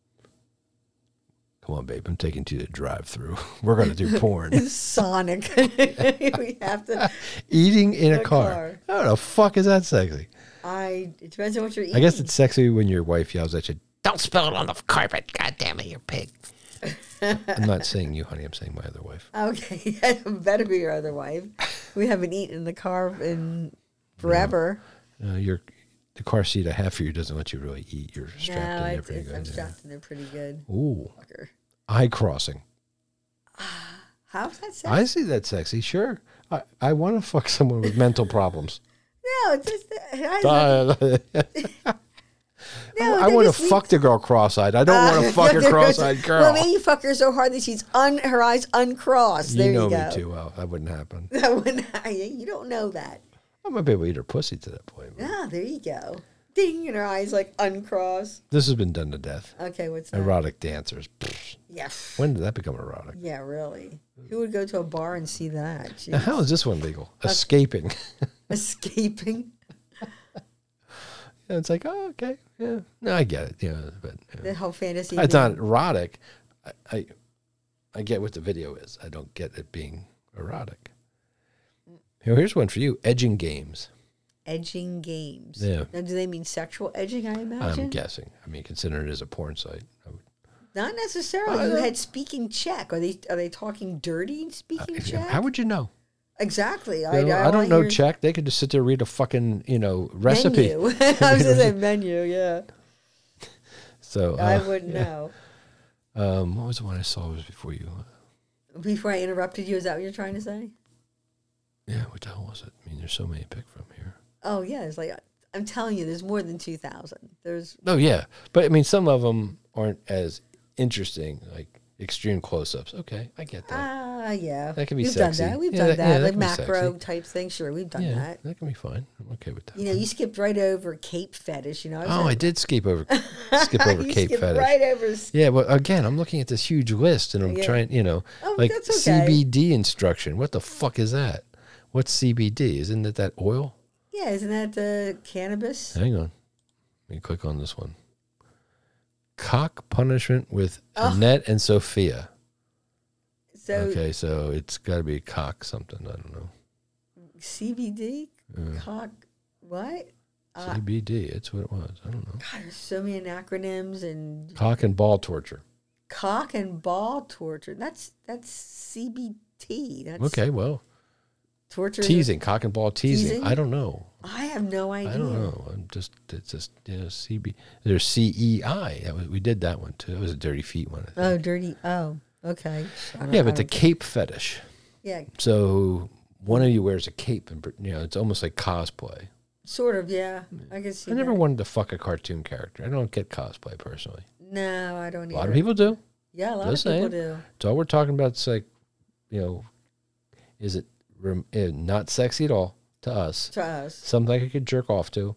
Come on, babe. I'm taking you to the drive-through. We're going to do porn. Sonic. We have to. Eating in a A car. car. How the fuck is that sexy? I. It depends on what you're eating. I guess it's sexy when your wife yells at you, "Don't spill it on the carpet. God damn it, you pig." I'm not saying you, honey. I'm saying my other wife. Okay. It better be your other wife. We haven't eaten in the car in forever. Uh, your the car seat I have for you doesn't let you really eat. You're strapped No, in there it's, pretty it's, good. I'm yeah. strapped in there pretty good. Ooh, Fucker. eye crossing. How's that sexy? I see that sexy. Sure. I, I want to fuck someone with mental problems. No, it's just. It has I, No, I they want to just need- fuck the girl cross-eyed. I don't Uh, want to fuck a cross-eyed girl. Well, maybe you fuck her so hard that she's un her eyes uncrossed. you There know you go. me too well. That wouldn't happen. That wouldn't. You don't know that. I might be able to eat her pussy to that point. but Ah, there you go. Ding, and her eyes like uncrossed. This has been done to death. Okay, what's that? Erotic dancers. Pfft. Yeah. When did that become erotic? Yeah, really. Who would go to a bar and see that? Now, Jeez. how is this one legal? Escaping. Escaping. And it's like, oh, okay, yeah. No, I get it. You know, but you know. The whole fantasy. It's not erotic. I, I I get what the video is. I don't get it being erotic. Here, here's one for you. Edging games. Edging games. Yeah. Now, do they mean sexual edging, I imagine? I'm guessing. I mean, considering it is a porn site. I would, Not necessarily. I You don't- had speaking Czech. Are they are they talking dirty speaking Czech? how would you know? Exactly. You know, I, I, don't know hear Czech. They could just sit there and read a fucking, you know, recipe. Menu. I was going to say menu, yeah. So uh, I wouldn't yeah. know. Um, what was the one I saw was before you? Before I interrupted you, is that what you're trying to say? Yeah, what the hell was it? I mean, there's so many to pick from here. Oh, yeah. It's like, I'm telling you, there's more than two thousand. There's. Oh, yeah. But, I mean, some of them aren't as interesting, like extreme close-ups. Okay, I get that. Ah, yeah. That can be We've sexy. done that. We've Yeah, done that- that. yeah, that like can be macro sexy. type thing. Sure, we've done yeah, that. that can be fine. I'm okay with that. You know, one. you skipped right over cape fetish. You know. was Oh, at- I did skip over skip over you Cape skipped Fetish. right over. s- Yeah, well, again, I'm looking at this huge list, and I'm Yeah. trying, you know, Oh, like that's okay. C B D instruction. What the fuck is that? What's C B D? Isn't it that oil? Yeah, isn't that the cannabis? Hang on. Let me click on this one. Cock punishment with Oh. Annette and Sophia. So Okay, so it's got to be cock something. I don't know. C B D, cock, what? Uh, C B D. It's what it was. I don't know. God, there's so many acronyms and Cock and ball torture. cock and ball torture. That's that's C B T. That's Okay, well, torture. teasing, cock and ball teasing. Teasing? I don't know. I have no idea. I don't know. I'm just, it's just, you know, C B. There's C E I. That was, we did that one too. It was a dirty feet one. I think. Oh, dirty. Oh, okay. I don't- yeah, I but the don't- cape fetish. yeah, So one of you wears a cape, and you know, it's almost like cosplay. sort of. Yeah, I can see. I never that. wanted to fuck a cartoon character. I don't get cosplay personally. No, I don't. A Either. lot of people do. Yeah, a lot Just of people saying. do. So all we're talking about is like, you know, is it rem- eh, not sexy at all to us? To us, Something I could jerk off to,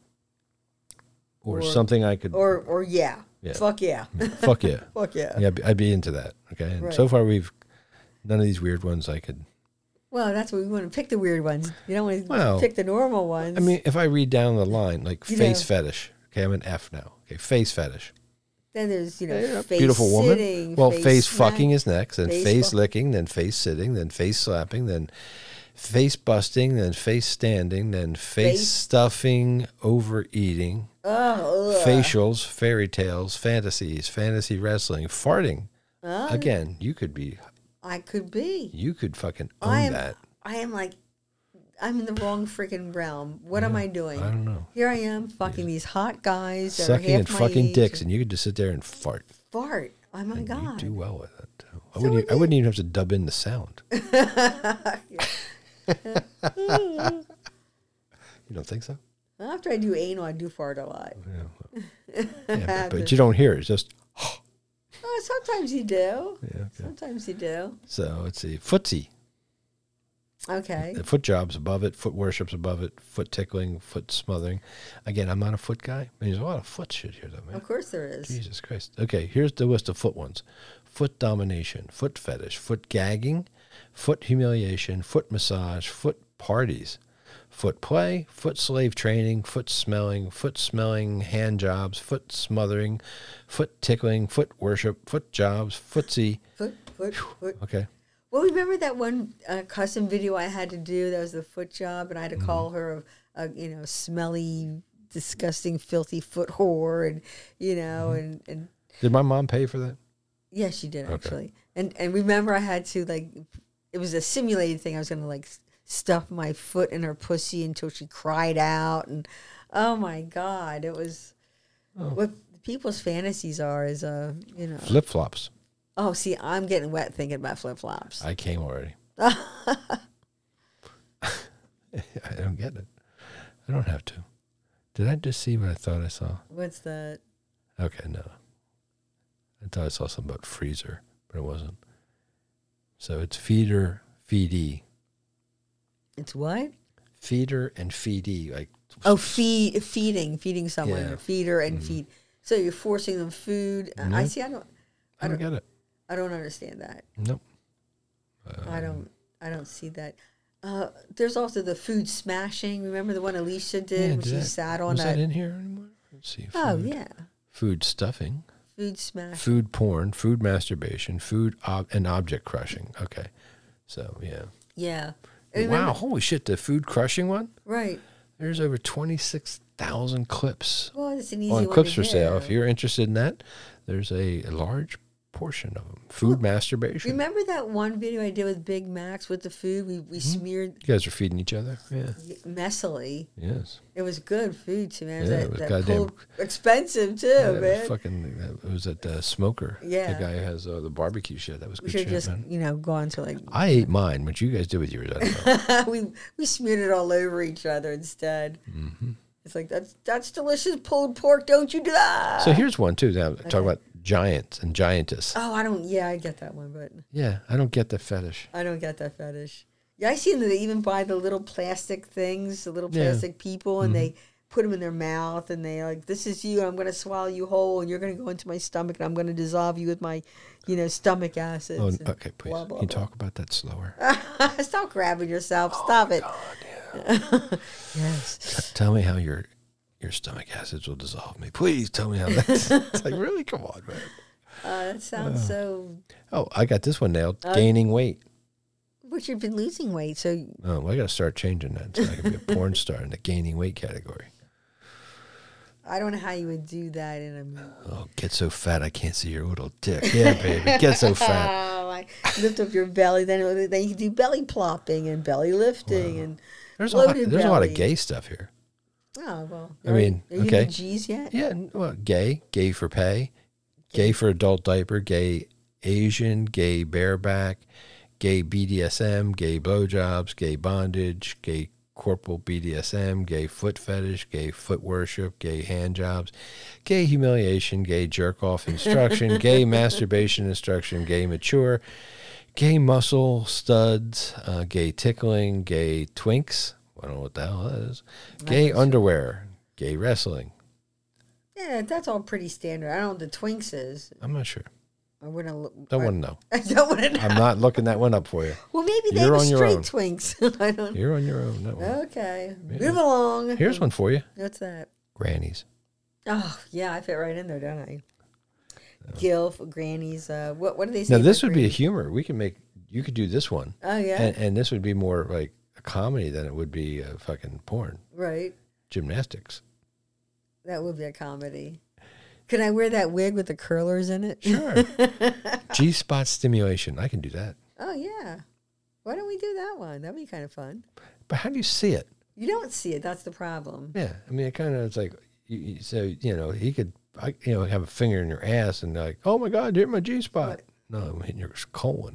or, Or- something I could. or or yeah, Yeah. fuck yeah, fuck yeah. fuck yeah. Yeah, I'd be- I'd be into that. Okay, and Right. so far we've none of these weird ones I could. Well, that's what we want to pick the weird ones. You don't want to Well, pick the normal ones. I mean, if I read down the line, like You face know. fetish. Okay, I'm an F now. Okay, face fetish. then there's you know Yeah, face beautiful woman. sitting, Well, face, face smack- fucking is next, then face face fu- licking, then face sitting, then face slapping, then face busting, then face standing, then face, Face- stuffing, overeating, Oh, ugh. facials, fairy tales, fantasies, fantasy wrestling, farting. Oh, Again, you could be, I could be. you could fucking own I am. that. I am like, I'm in the wrong freaking realm. What am I doing? I don't know. Here I am fucking these hot guys that Sucking are half and my fucking age dicks, and and you could just sit there and fart. fart. Oh my And god! you do well with it. Too. I So wouldn't. would e- I wouldn't even have to dub in the sound. You don't think so? After I do anal, I do fart a lot. Yeah, well, yeah, but, but you don't hear it. It's just. Oh, sometimes you do. Yeah, okay. Sometimes you do. So let's see. Footsie. Okay. The foot job's above it. Foot worship's above it. Foot tickling. Foot smothering. Again, I'm not a foot guy. I mean, there's a lot of foot shit here, though, man. Of course there is. Jesus Christ. Okay, here's the list of foot ones. Foot domination, foot fetish, foot gagging, foot humiliation, foot massage, foot parties, foot play, foot slave training, foot smelling, foot smelling, hand jobs, foot smothering, foot tickling, foot worship, foot jobs, footsie. Foot, foot, foot. Okay. Well, remember that one uh, custom video I had to do? That was the foot job, and I had to Mm-hmm. call her a, a you know smelly, disgusting, filthy foot whore, and you know, Mm-hmm. and and Did my mom pay for that? yeah, she did Okay. actually. And and remember, I had to like, it was a simulated thing. I was gonna like s- stuff my foot in her pussy until she cried out, and oh my god, it was Oh. what people's fantasies are is uh you know. Flip flops. Oh, see, I'm getting wet thinking about flip flops. I came already. I don't get it. I don't have to. Did I just see what I thought I saw? What's that? Okay, no. I thought I saw something about freezer, but it wasn't. So it's feeder, feedee. It's what? Feeder and feedee. Like, Oh, feed, feeding, feeding someone, Yeah. feeder and feed. So you're forcing them food. Uh, I Nope. see. I don't. I don't get it. I don't understand that. Nope. I don't. I don't see that. Uh, there's also the food smashing. Remember the one Alicia did Yeah, when did she that- sat on was that? that in here anymore? Let's see. Food, Oh, yeah. Food stuffing. Food smash. Food porn. Food masturbation. Food ob- and object crushing. Okay. So, yeah. Yeah. Wow. Remember- Holy shit. The food crushing one? Right. There's over twenty-six thousand clips Well, it's an easy on one Clips to for Sale. have. If you're interested in that, there's a, a large portion of them. Food Well, masturbation. Remember that one video I did with Big Macs with the food? We we Mm-hmm. smeared You guys are feeding each other? Yeah. messily. Yes. It was good food too, man. It was Yeah, that, it was that goddamn- pulled- expensive too, Yeah, it was man. fucking, it was at uh, Smoker. Yeah. The guy who has uh, the barbecue shit. That was we good should shit, have just, man. you know, gone to like I ate mine. What you guys did with yours, I don't know. we we smeared it all over each other instead. Mm-hmm. It's like that's that's delicious pulled pork. Don't you do that? So here's one, too. Now, talk Okay. about giants and giantess. Oh, I don't. Yeah, I get that one, but Yeah, I don't get the fetish. I don't get that fetish. Yeah, I see them. They even buy the little plastic things, the little Yeah. plastic people, and they put them in their mouth, and they like, "This is you. I'm going to swallow you whole, and you're going to go into my stomach, and I'm going to dissolve you with my, you know, stomach acids." Oh, and okay, please. blah, blah, Can you blah. talk about that slower? Stop grabbing yourself. Stop it. Yes. Tell me how your your stomach acids will dissolve me. Please tell me how that's. It's like, really? Come on, man. Uh, that sounds so. Oh, I got this one nailed. Uh, Gaining weight. But you've been losing weight, so Oh, well, I got to start changing that so I can be a porn star in the gaining weight category. I don't know how you would do that in a. Oh, get so fat I can't see your little dick. Yeah, baby. Get so fat. Oh, like, lift up your belly. Then then you can do belly plopping and belly lifting Wow. and There's a lot. bloated There's a lot of belly. gay stuff here. Oh well. I Are- mean, are you okay. into G's yet? Yeah, n- well, gay, gay for pay, gay for adult diaper, gay Asian, gay bareback, gay B D S M, gay blowjobs, gay bondage, gay corporal B D S M, gay foot fetish, gay foot worship, gay hand jobs, gay humiliation, gay jerk off instruction, gay masturbation instruction, gay mature, gay muscle studs, uh, gay tickling, gay twinks. I don't know what the hell that is. Gay underwear, gay wrestling. Yeah, that's all pretty standard. I don't know what the Twinks is. I'm not sure. I wouldn't. Look, Don't I, want to know. I don't want to know. I'm not looking that one up for you. Well, maybe they You're were on your straight own. Twinks. I don't. You're on your own. That one. Okay, Yeah. move along. Here's one for you. What's that? Grannies. Oh yeah, I fit right in there, don't I? Gilf, grannies. Uh, what what do they say? Now this about would be a grannies? humor. We can make. You could do this one, Oh yeah, and, and this would be more like a comedy than it would be a fucking porn. right. Gymnastics. That would be a comedy. Can I wear that wig with the curlers in it? Sure. G spot stimulation. I can do that. Oh yeah. Why don't we do that one? That'd be kind of fun. But how do you see it? You don't see it. That's the problem. Yeah. I mean, it kind of it's like you, you, so you know he could I, you know have a finger in your ass and like, oh my god, hit my G spot. What? No, I'm hitting your colon.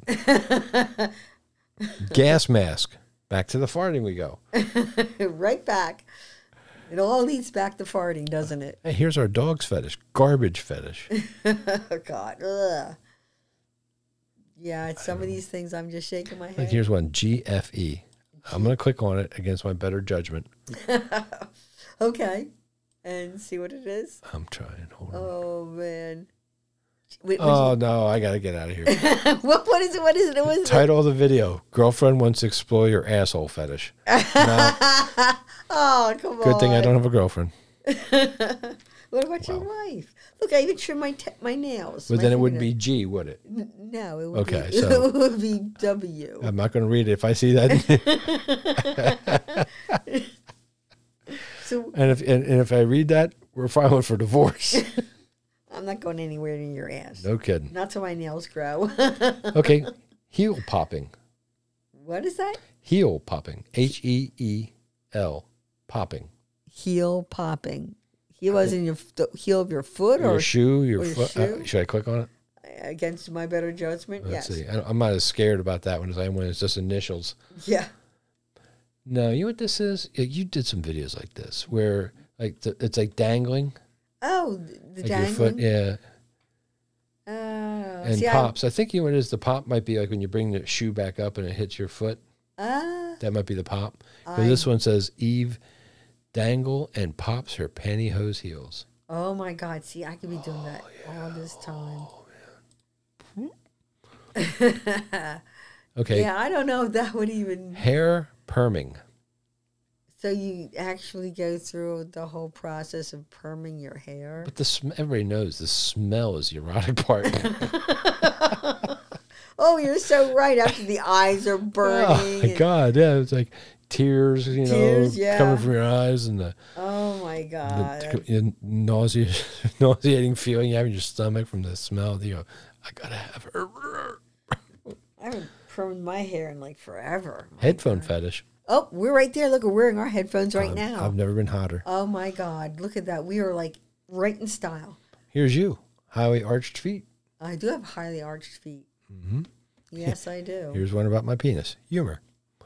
Gas mask. Back to the farting we go. Right back. It all leads back to farting, doesn't it? Hey, here's our dog's fetish. Garbage fetish. Oh God. Ugh. Yeah, it's some of these things I'm just shaking my Like head. here's one, G F E. I'm going to click on it against my better judgment. Okay. And see what it is. I'm trying. Hold on. Oh man. Wait, Oh, no, I got to get out of here. what what is it? What is it? What is it? Title of the video, Girlfriend Wants to Explore Your Asshole Fetish. No, Oh, come on. good thing I don't have a girlfriend. What about your wife? Look, I even trim my te- my nails. But my then it wouldn't be fingernails. G, would it? N- No, it would Okay, be. so- It would be W. I'm not going to read it if I see that. So and if and, and if I read that, we're filing for divorce. I'm not going anywhere near your ass. No kidding. Not till my nails grow. Okay, heel popping. What is that? Heel popping. H E E L. Popping. Heel popping. Heel was in your f- the heel of your foot Your or shoe, your or your foot. shoe? Uh, should I click on it? against my better judgment? Let's yes. see. I, I'm not as scared about that one as I am when it's just initials. Yeah. No, you know what this is? Yeah, you did some videos like this where like the, it's like dangling. Oh, the Like dangling. your foot, yeah. Oh, And see, pops. I, think you know what it is. The pop might be like when you bring the shoe back up and it hits your foot. I, uh, That might be the pop. Because I- this one says Eve dangle and pops her pantyhose heels. oh my God! See, I could be doing that all this time. Okay. Yeah, I don't know if that would even. Hair perming. So you actually go through the whole process of perming your hair? But the sm- everybody knows the smell is the erotic part. Oh, you're so right. After the eyes are burning. Oh my God! Yeah, it's like tears, you Tears, know, yeah. coming from your eyes, and the, Oh my God. the the nausea, nauseating feeling you have in your stomach from the smell. You go, I gotta have her. I haven't permed my hair in like forever. My Headphone God. fetish. Oh, we're right there. Look, we're wearing our headphones right I've, now. I've never been hotter. Oh my God. Look at that. We are like right in style. Here's you, highly arched feet. I do have highly arched feet. Mm-hmm. Yes, I do. Here's one about my penis. Humor.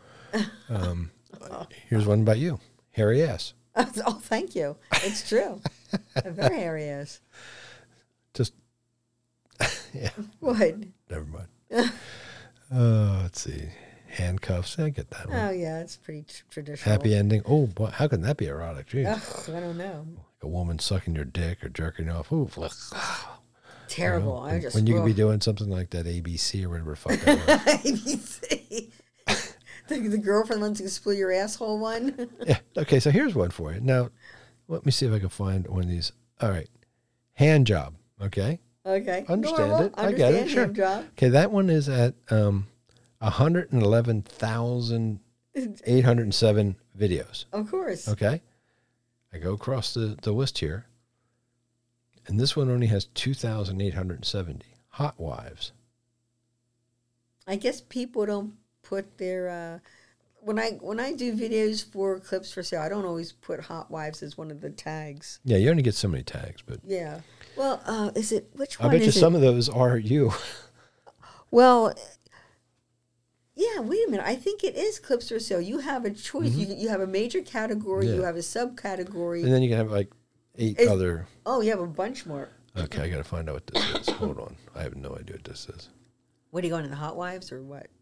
Um, here's one about you. Hairy ass. Oh, thank you. It's true. A very hairy ass. Just, yeah, What? never mind. Oh, let's see. Handcuffs. I get that one. Oh, yeah, it's pretty tr- traditional. Happy ending. Oh, boy, how can that be erotic? Jeez. Ugh, I don't know. Like a woman sucking your dick or jerking off. Ooh, ugh. Terrible. You know, I when- just when you could be ugh. doing something like that A B C or whatever the fuck that was. A B C. the, the girlfriend wants to split your asshole one. Yeah. Okay, so here's one for you. Now, let me see if I can find one of these. All right. Hand job. Okay. Okay. Understand Normal. it. I get it. Understand Sure. hand job. Okay, that one is at um, one hundred eleven thousand eight hundred seven videos. Of course. Okay. I go across the, the list here. And this one only has two thousand eight hundred seventy. Hot wives. I guess people don't put their uh, when I when I do videos for clips for sale, I don't always put hot wives as one of the tags. Yeah, you only get so many tags, but Yeah. Well, uh, is it which I one bet you is it? some of those are you. Well, yeah. Wait a minute. I think it is clips for sale. You have a choice. You you have a major category. You Mm-hmm. Yeah. have a subcategory. And then you can have like eight Is- other. Oh, you have a bunch more. Okay, I got to find out what this is. Hold on. I have no idea what this is. What are you going to the hot wives or what?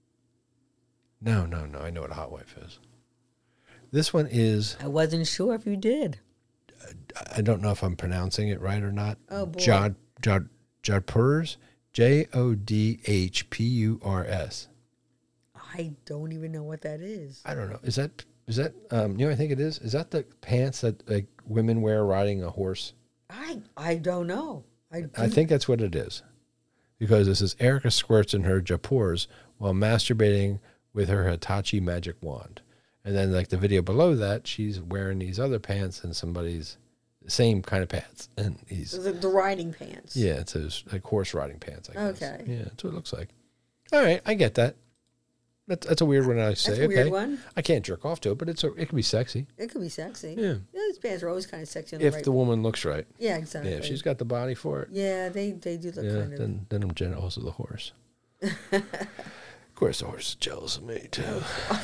No, no, no. I know what a hot wife is. This one is, I wasn't sure if you did. I don't know if I'm pronouncing it right or not. Oh, boy. Jod, Jod, Jodhpurs. J O D H P U R S. I don't even know what that is. I don't know. Is that, is that, um, you know what I think it is? Is that the pants that like women wear riding a horse? I I don't know. I I think that's what it is. Because this is Erica squirts in her Jaipurs while masturbating with her Hitachi magic wand. And then like the video below that, she's wearing these other pants and somebody's same kind of pants. And he's, the, the riding pants. yeah, it's those like horse riding pants, I guess. Okay. Yeah, that's what it looks like. All right, I get that. That's, that's a weird one I say. That's a okay. weird one. I can't jerk off to it, but it's a, it can be sexy. It could be sexy. Yeah. Those pants are always kind of sexy on the If right. the woman looks right. yeah, exactly. Yeah, if she's got the body for it. Yeah, they, they do look Yeah, kind of. then, then I'm jealous of the horse. Of course, the horse is jealous of me, too.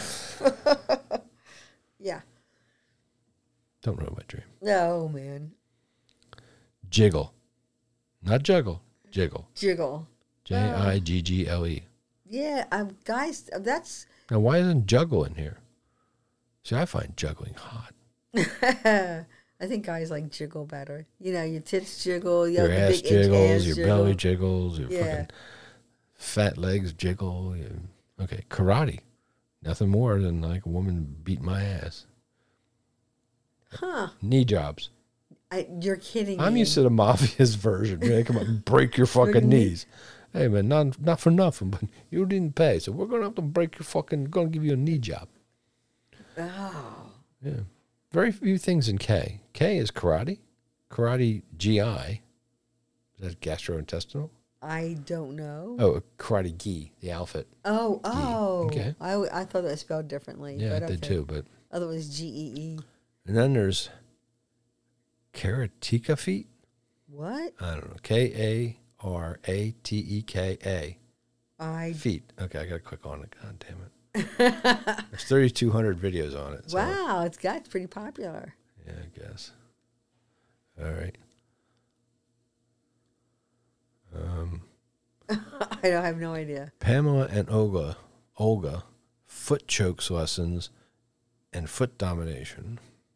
Yeah. Don't ruin my dream. No, man. Jiggle. Not juggle. Jiggle. Jiggle. J I G G L E. Yeah, um, guys, that's. Now, why isn't juggle in here? See, I find juggling hot. I think guys like jiggle better. You know, your tits jiggle, you Your know, the ass big inch jiggles, ass your jiggle. belly jiggles, your Yeah. fucking fat legs jiggle. you- Okay, karate. Nothing more than like a woman beat my ass. Huh. Knee jobs. I, you're kidding I'm me. used to the mafia's version. Man, come on, break your fucking knee- knees. Hey man, not not for nothing, but you didn't pay, so we're gonna have to break your fucking. Gonna give you a knee job. Oh. Yeah, very few things in K. K is karate, karate G I. Is that gastrointestinal? I don't know. Oh, karate gi, the outfit. Oh, oh. Okay. I, I thought that was spelled differently. Yeah, but I did okay. too. But Otherwise, G E E. and then there's karateka feet. What? I don't know. K A R A T E K A. I. Feet. Okay, I gotta click on it. God damn it. There's thirty-two hundred videos on it. So, Wow, it's got it's pretty popular. yeah, I guess. All right. Um, I don't I have no idea. Pamela and Olga, Olga, foot chokes lessons and foot domination.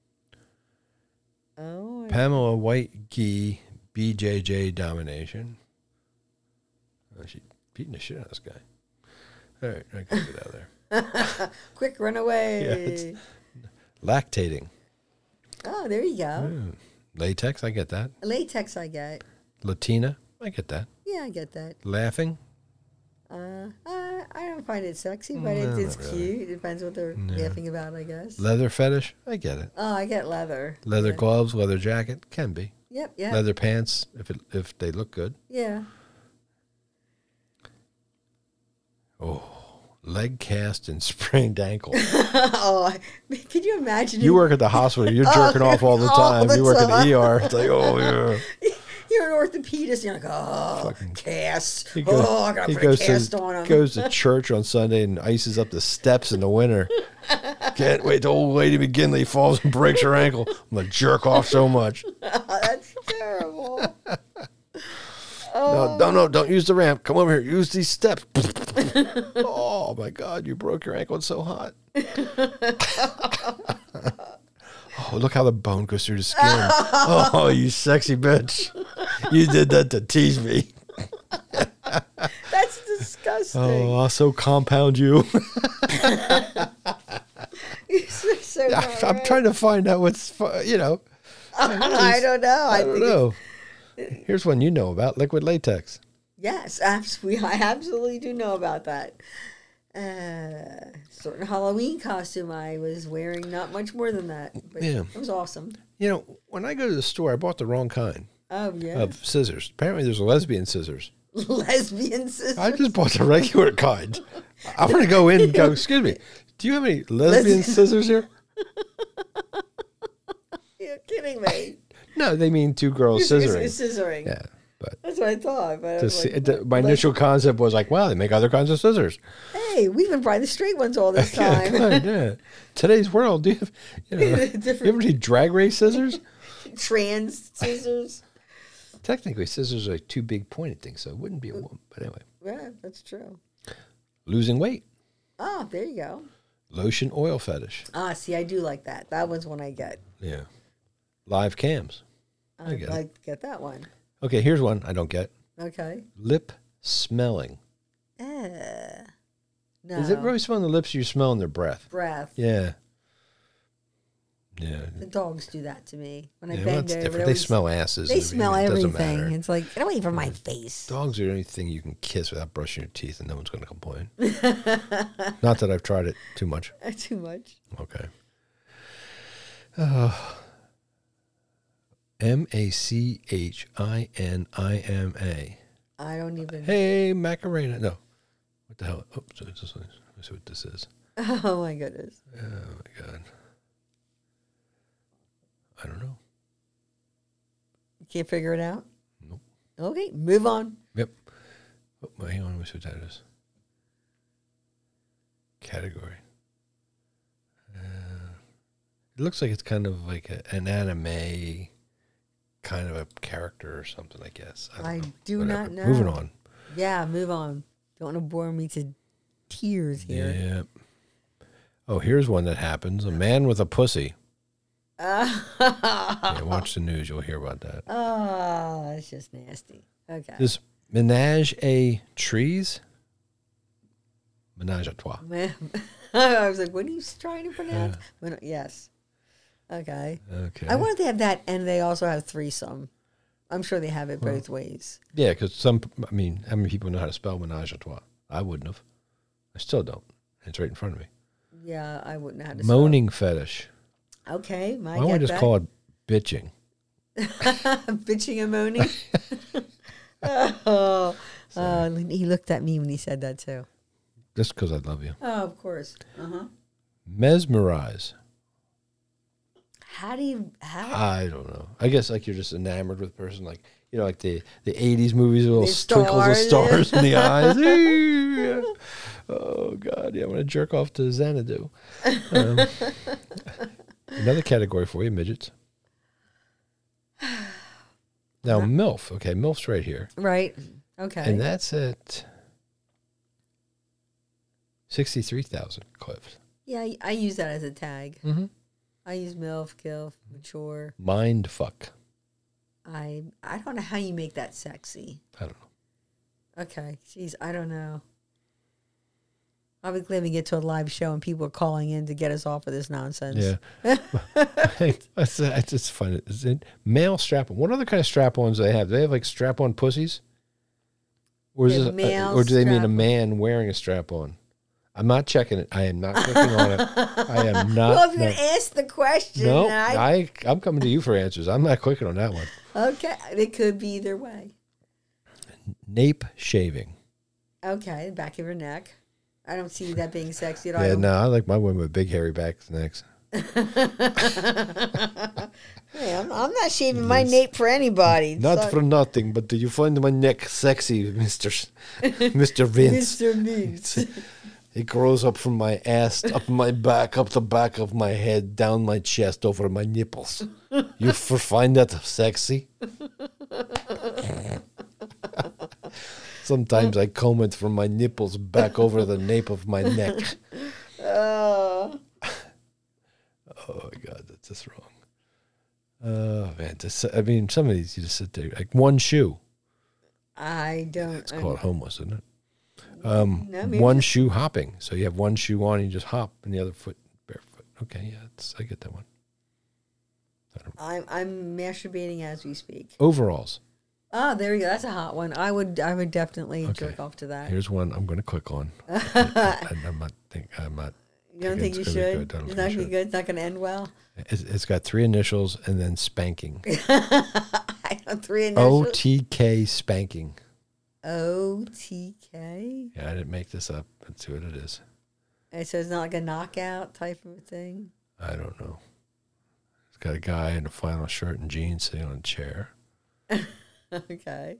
Oh. I- Pamela White Gee, B J J domination. Oh, she's beating the shit out of this guy. All right, I gotta get out of there. Quick, run away. Yeah, it's- Lactating. Oh, there you go. Mm. Latex, I get that. Latex, I get. Latina, I get that. Yeah, I get that. Laughing. Uh, uh, I don't find it sexy, but it, No, it's not cute. really. It depends what they're No. laughing about, I guess. Leather fetish, I get it. Oh, I get leather. Leather yeah. gloves, leather jacket, can be. Yep, yeah. Leather pants, if it if they look good. Yeah. Oh, leg cast and sprained ankle. Oh, could you imagine? You if- work at the hospital. You're jerking off all the all time. the you work at time. the E R. It's like, oh, yeah. You're an orthopedist. You're like, oh, Fucking- cast. He goes, oh, I gotta he put a goes cast to, on him. goes to church on Sunday and ices up the steps in the winter. Can't wait till old lady McGinley falls and breaks her ankle. I'm going to jerk off so much. That's terrible. No, no, no, don't use the ramp. Come over here. Use these steps. Oh, my God. You broke your ankle. It's so hot. Oh, look how the bone goes through the skin. Oh, you sexy bitch. You did that to tease me. That's disgusting. Oh, I'll so compound you. You're so, so not I, I'm right. trying to find out what's, fu- you know. I don't know. I, I don't think it- know. Here's one you know about, liquid latex. yes, absolutely. I absolutely do know about that. Uh, certain Halloween costume I was wearing, not much more than that. But Yeah. it was awesome. You know, when I go to the store, I bought the wrong kind Oh, yeah. of scissors. Apparently, there's lesbian scissors. Lesbian sisters. I just bought the regular kind. I'm going to go in and go, excuse me, do you have any lesbian Lesbian- scissors here? You're kidding me. No, they mean two girls You're scissoring. scissoring. Yeah, but That's what I thought. But I to was see, like, the, my les- initial concept was like, wow, they make other kinds of scissors. Hey, we've been buying the straight ones all this Yeah, time. good, yeah. Today's world, do you have, you know, you Different- ever need drag race scissors? Trans scissors. Technically, scissors are like two big pointed things, so it wouldn't be a woman. But anyway, Yeah, that's true. losing weight, Ah, there you go. lotion oil fetish. Ah, see, I do like that. That one's one I get. Yeah. Live cams. I, I get it. I get that one. Okay, here's one I don't get. Okay. Lip smelling. Uh, no. Is it really smelling the lips or you smelling their breath? breath? Yeah. Yeah. The dogs do that to me when I Yeah, well, bend that's over. different. They always- smell asses. They and smell everything. It doesn't everything. matter. It's like get away from my face. Dogs are anything you can kiss without brushing your teeth and no one's going to complain. Not that I've tried it too much. Too much. Okay. Uh, M A C H I N I M A. I don't even. Hey, Macarena. No. What the hell? Oh, so it's this one. Let's see what this is. Oh my goodness. Oh, my God. I don't know. You can't figure it out. Nope. Okay, move on. Yep. Oh, well, hang on. Let me see what that is. Category. Uh, it looks like it's kind of like a, an anime kind of a character or something, I guess. I, don't I know. do Whatever. not know. Moving on. Yeah, move on. Don't want to bore me to tears here. Yeah. Oh, here's one that happens. A man with a pussy. Yeah, watch the news. You'll hear about that. Oh, that's just nasty. Okay. This menage a trees? Menage a trois. Man, I was like, what are you trying to pronounce? When- yes. Okay. Okay. I wanted to have that, and they also have threesome. I'm sure they have it both ways. Yeah, because some, I mean, how many people know how to spell menage a trois? I wouldn't have. I still don't. It's right in front of me. Yeah, I wouldn't know how to Moaning fetish. spell. Okay, my Why don't we just call it bitching? bitching and moaning. oh, uh, he looked at me when he said that too. Just because I love you. Oh, of course. Uh huh. Mesmerize. How do you? How? I don't know. I guess like you're just enamored with a person, like you know, like the the eighties movies, little The twinkles of stars. stars in the eyes. Yeah. Oh God, yeah, I'm gonna jerk off to Xanadu. Um, another category for you, midgets. Now MILF, okay, MILF's right here, Right. Okay. and that's at sixty-three thousand clips. yeah, I, I use that as a tag. Mm-hmm. I use MILF, GILF, mature. Mind fuck. I I don't know how you make that sexy. I don't know. Okay. Jeez, I don't know. I'll be glad we get to a live show and people are calling in to get us off of this nonsense. Yeah. It's, it's just fun. Is it male strap-on? What other kind of strap-ons do they have? Do they have like strap-on pussies? Or, is Yeah, this, male or do they mean a strap-on. man wearing a strap-on? I'm not checking it. I am not clicking on it. I am not. Well, if you're no, going to ask the question, no I, I, I'm coming to you for answers. I'm not clicking on that one. okay, it could be either way. Nape shaving. Okay, back of your neck. I don't see that being sexy at all. Yeah, no, I like my women with big hairy backs necks. Hey, I'm, I'm not shaving my nape for anybody. Not So- for nothing, but do you find my neck sexy, Mister S- Mister Vince? Mister Vince. It grows up from my ass, up my back, up the back of my head, down my chest, over my nipples. You for find that sexy? Sometimes I comb it from my nipples back over the nape of my neck. Oh. Oh my God, that's just wrong. Oh man, just, I mean, some of these you just sit there like one shoe. I don't. It's called homeless, isn't it? Um, No, maybe one just- shoe hopping. So you have one shoe on, and you just hop, and the other foot barefoot. Okay, yeah, it's, I get that one. I'm I'm masturbating as we speak. Overalls. Oh, there you go. That's a hot one. I would I would definitely Okay. jerk off to that. Here's one I'm going to click on. I, I'm not think I'm not. You don't think you it's gonna be should? good. I don't It's think not I gonna be should. good. It's not gonna end well. It's, it's got three initials and then spanking. I know three O initials. T K spanking. O T K. Yeah, I didn't make this up. Let's see what it is. And so it's not like a knockout type of thing. I don't know. It's got a guy in a flannel shirt and jeans sitting on a chair. Okay.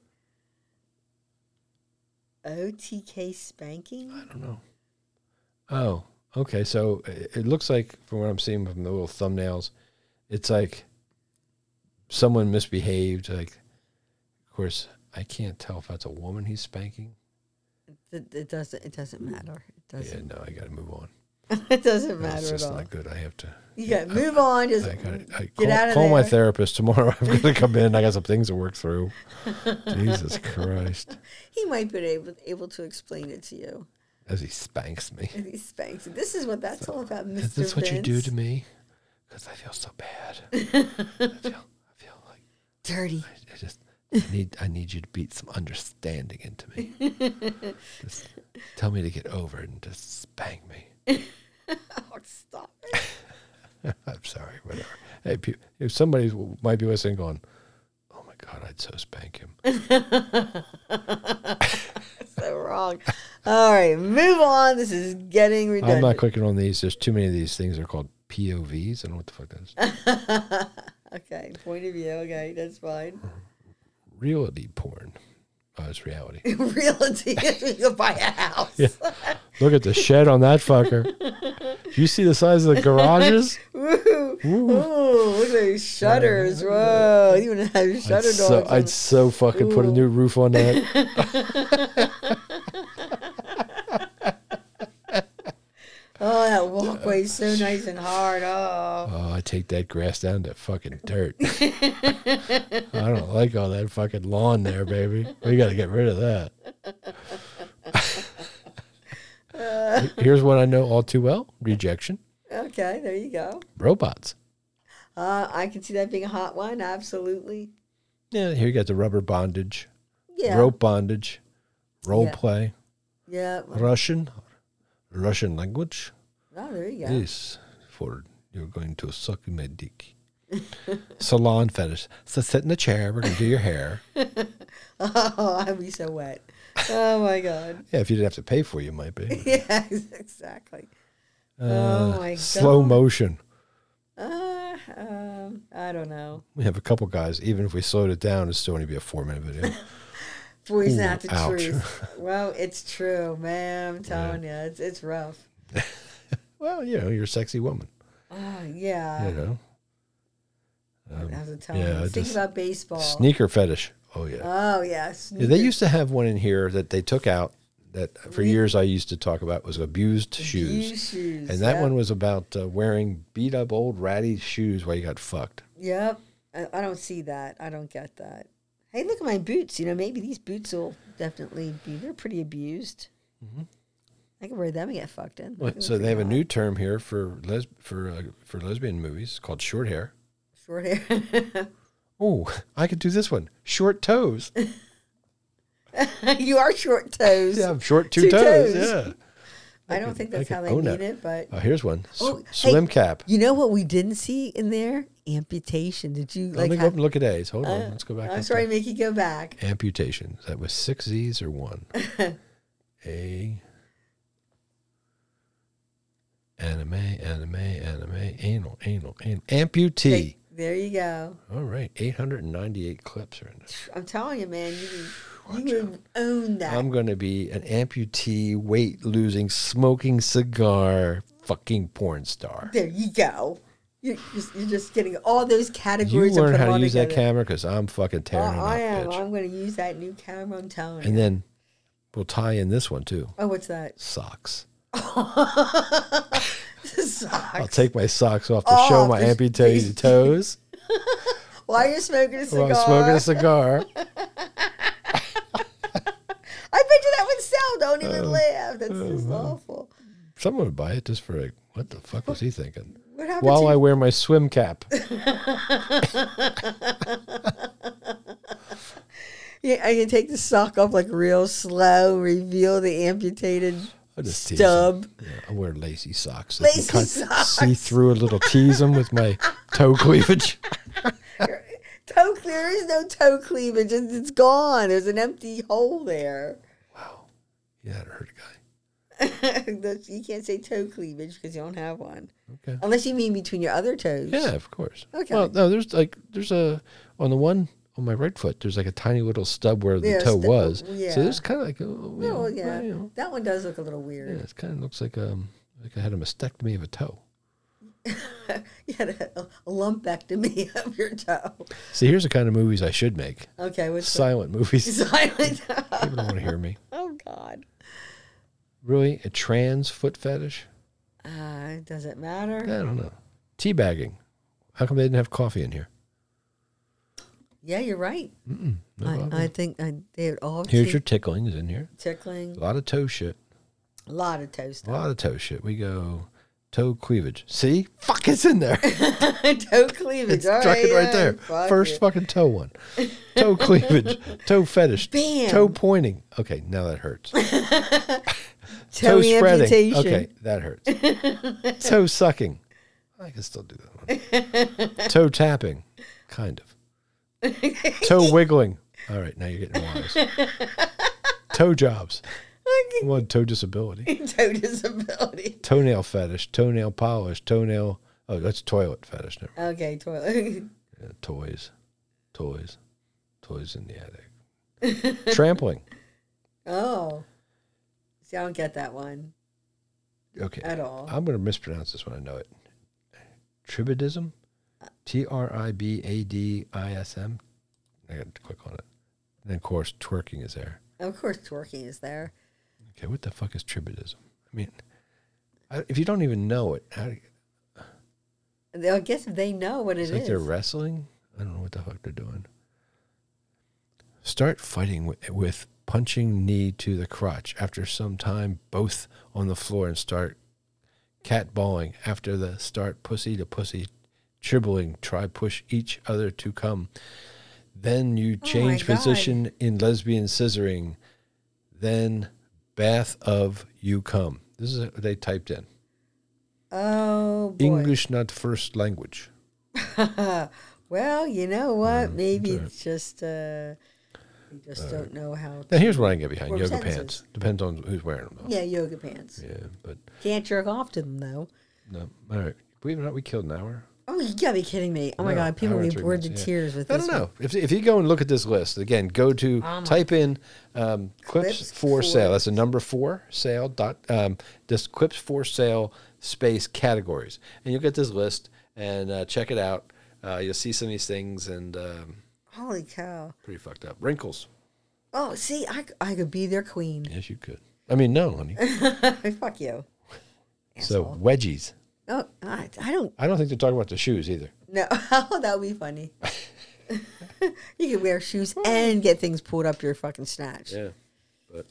O T K spanking. I don't know. Oh, okay. So it, it looks like, from what I'm seeing from the little thumbnails, it's like someone misbehaved. Like, of course, I can't tell if that's a woman he's spanking. It, it doesn't. It doesn't matter. It Yeah, doesn't. no, I got to move on. It doesn't It's matter at just all. not good. I have to. You got move on. Just I got I get call, out of call there. my therapist tomorrow. I'm going to come in. I got some things to work through. Jesus Christ. He might be able able to explain it to you. As he spanks me. If he spanks. This is what that's all about, Mister Is this what you do Vince. to me? Because I feel so bad. I feel, I feel like Dirty. I, I just I need I need you to beat some understanding into me. Just tell me to get over it and just spank me. Oh, stop it. I'm sorry, whatever. Hey, pe- if somebody might be listening, going, "Oh my God, I'd so spank him." So wrong. All right, move on. This is getting redundant. I'm not clicking on these. There's too many of these things. They're called P O Vs. I don't know what the fuck that is. Okay, point of view. Okay, that's fine. Reality porn. Oh, it's reality. Realty is we go buy a house. Yeah. Look at the shed on that fucker. You see the size of the garages? Woo. Ooh, look at those shutters. Whoa. You even have shutter I'd doors. so, on- I'd so fucking put a new roof on that. Oh, that walkway's so nice and hard. Oh. Oh, I take that grass down to fucking dirt. I don't like all that fucking lawn there, baby. We got to get rid of that. Here's what I know all too well: rejection. Okay, there you go. Robots. Uh, I can see that being a hot one. Absolutely. Yeah, here you got the rubber bondage, Yeah. rope bondage, role Yeah. play, Yeah. Russian, Russian language. Oh, there you go. This for you're going to suck my dick. Salon fetish. So sit in the chair. We're gonna do your hair. Oh, I'd be so wet. Oh my God. Yeah, if you didn't have to pay for it, you might be. Yeah, exactly. Uh, Oh, my slow God. motion. Uh, um, I don't know. We have a couple guys. Even if we slowed it down, it'd still only be a four-minute video. Boys, Ooh, not the ouch. truth. Well, it's true, man. I'm telling you, it's it's rough. Well, you know, you're a sexy woman. Oh yeah. You know, I was telling yeah, you. Think just about baseball. sneaker fetish. Oh yeah. Oh yes. Yeah, they used to have one in here that they took out. That for years I used to talk about was abused shoes. shoes. And that yep. one was about uh, wearing beat up old ratty shoes while you got fucked. Yep. I, I don't see that. I don't get that. Hey, look at my boots. You know, maybe these boots will definitely be. They're pretty abused. Mm-hmm. I can wear them and get fucked in. Well, so they have a new term here for les- for uh, for lesbian movies called short hair. Short hair. Oh, I could do this one. Short toes. You are short toes. Yeah, I'm short two, Two toes. toes. Yeah. I don't think that's I how could they own mean that. it, but Oh, here's one. S- Oh, swim hey, cap. you know what we didn't see in there? Amputation. Did you Let like? me go have- up and look at A's. Hold on. Uh, Let's go back. I'm up sorry there. to make you go back. Amputation. Is that with six Z's or one? A. Anime, anime, anime, anal, anal, anal. Amputee. Okay, there you go. All right. eight hundred ninety-eight clips are in this. I'm telling you, man, you you would own that. I'm going to be an amputee, weight losing, smoking cigar, fucking porn star. There you go. You're just, you're just getting all those You categories. learn and put how them to all use that together. camera because I'm fucking Oh, tearing I it am. up, bitch. I'm going to use that new camera. I'm telling And you. then we'll tie in this one too. Oh, what's that? Socks. Socks. I'll take my socks off to Oh, show my this- amputated this- toes While you're smoking a cigar. while I'm smoking a cigar. I bet you that would sell. Don't Uh, even laugh. That's just awful. Someone would buy it just for like, what the fuck was he thinking? What happened While to I wear my swim cap. Yeah, I can take the sock off like real slow, reveal the amputated I'll just tease stub. him. Yeah, I wear lacy socks. Lacy I can cut- socks. See through a little tease them with my toe cleavage. Toe clear. There is no toe cleavage. It's, it's gone. There's an empty hole there. Yeah, that hurt a guy. That's- you can't say toe cleavage because you don't have one. Okay. Unless you mean between your other toes. Yeah, of course. Okay. Well, no, there's like there's a on the one on my right foot. There's like a tiny little stub where the Yeah, toe stu- was. yeah. So there's kind of like a, you know, Oh, yeah. you know, That one does look a little yeah, weird. it kind of looks like um like I had a mastectomy of a toe. You had a, a lumpectomy of your toe. See, here's the kind of movies I should make. Okay. What's Silent movies. the silent? People don't want to hear me. Oh, God. Really, a trans foot fetish? Uh, does it matter? I don't know. Teabagging. How come they didn't have coffee in here? Yeah, you're right. Mm-mm, no problem. I, I think I, they would all Here's keep your tickling is in here. tickling. A lot of toe shit. A lot of toast. A lot of toe shit. We go toe cleavage. See? Fuck, it's in there. Toe cleavage. It's all stuck it yeah, right there. fuck First it. fucking toe one. Toe cleavage. Toe fetish. Bam. Toe pointing. Okay, now that hurts. toe spreading. amputation. Okay, that hurts. Toe sucking. I can still do that one. Toe tapping. Kind of. Toe wiggling. All right, now you're getting wise. Toe jobs. One toe disability. Toe disability. Toenail fetish. Toenail polish. Toenail. Oh, that's toilet fetish. Never mind. Okay, toilet. Yeah, toys. Toys. Toys in the attic. Trampling. Oh. See, I don't get that one Okay. at all. I'm going to mispronounce this when I know it. Tribadism? T R I B A D I S M. I got to click on it. And then, of course, twerking is there. Of course, twerking is there. Okay, what the fuck is tribadism? I mean, I, if you don't even know it, how do you, I guess if they know what it it's is. like they're wrestling? I don't know what the fuck they're doing. Start fighting with, with punching knee to the crotch. After some time, both on the floor and start catballing. After the start pussy to pussy, dribbling, try push each other to come. Then you Oh change my God. position in lesbian scissoring. Then bath of you come. This is what they typed in. Oh, boy. English not first language. Well, you know what? Maybe that's all right. it's just, uh, you just don't know how to. Now here's what I can get behind. Form Yoga sentences. pants. Depends on who's wearing them, though. Yeah, yoga pants. Yeah, but Can't jerk off to them, though. no. All right. Believe it or not, we killed an hour. Oh, you gotta be kidding me. Oh, my No, God. People hour will and be three bored to minutes, yeah. tears with I this don't one. know. If, if you go and look at this list, again, go to, Um, type in um, clips, Clips for for- sale. That's the number four, sale, dot, um, just clips for sale, space, categories. And you'll get this list and uh, check it out. Uh, you'll see some of these things and um, Holy cow. pretty fucked up. Wrinkles. Oh, see, I, I could be their queen. Yes, you could. I mean, no, honey. Fuck you. So, Asshole. wedgies. Oh, I, I don't. I don't think they're talking about the shoes either. No, that would be funny. You could wear shoes and get things pulled up your fucking snatch. Yeah. But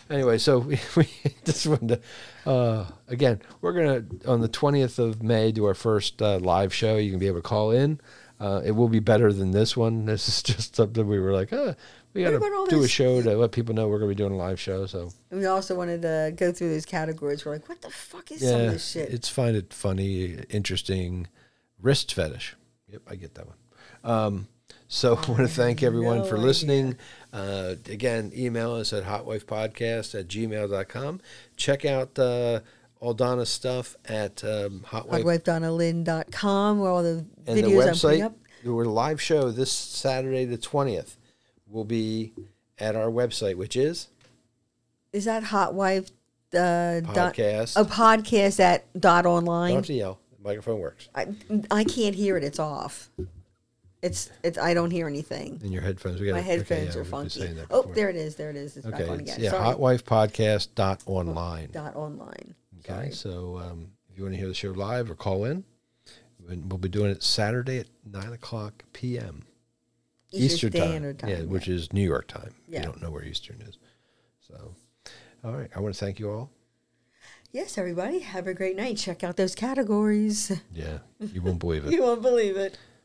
Anyway, so we, we just wanted to, uh, again, we're going to, on the twentieth of May, do our first uh, live show. You can be able to call in. Uh, it will be better than this one. This is just something we were like, oh, we got to do a show to let people know we're going to be doing a live show. So and we also wanted to go through those categories. We're like, what the fuck is yeah, some of this shit? It's find it funny, interesting. Wrist fetish. Yep, I get that one. Um, so I want to thank everyone no for listening. Uh, again, email us at hotwifepodcast at gmail dot com. Check out uh, all Donna's stuff at um, hotwife hotwife donna lynn dot com, where all the and videos the website, I'm putting up. We're live show this Saturday the twentieth will be at our website, which is? Is that Hotwife uh, podcast? Dot, a podcast at dot online. Don't have to yell. The microphone works. I I can't hear it. It's off. It's it's. I don't hear anything. In your headphones, we got my headphones okay, yeah, are funky. Oh, there it is. There it is. It's okay, back on again. Yeah, Sorry. hotwifepodcast dot online. Dot online. Okay, Sorry. so um, if you want to hear the show live or call in, we'll be doing it Saturday at nine o'clock p m Eastern, Eastern time, time, yeah, yeah, which is New York time. Yeah. You don't know where Eastern is. So, all right, I want to thank you all. Yes, everybody, have a great night. Check out those categories. Yeah, you won't believe it. You won't believe it.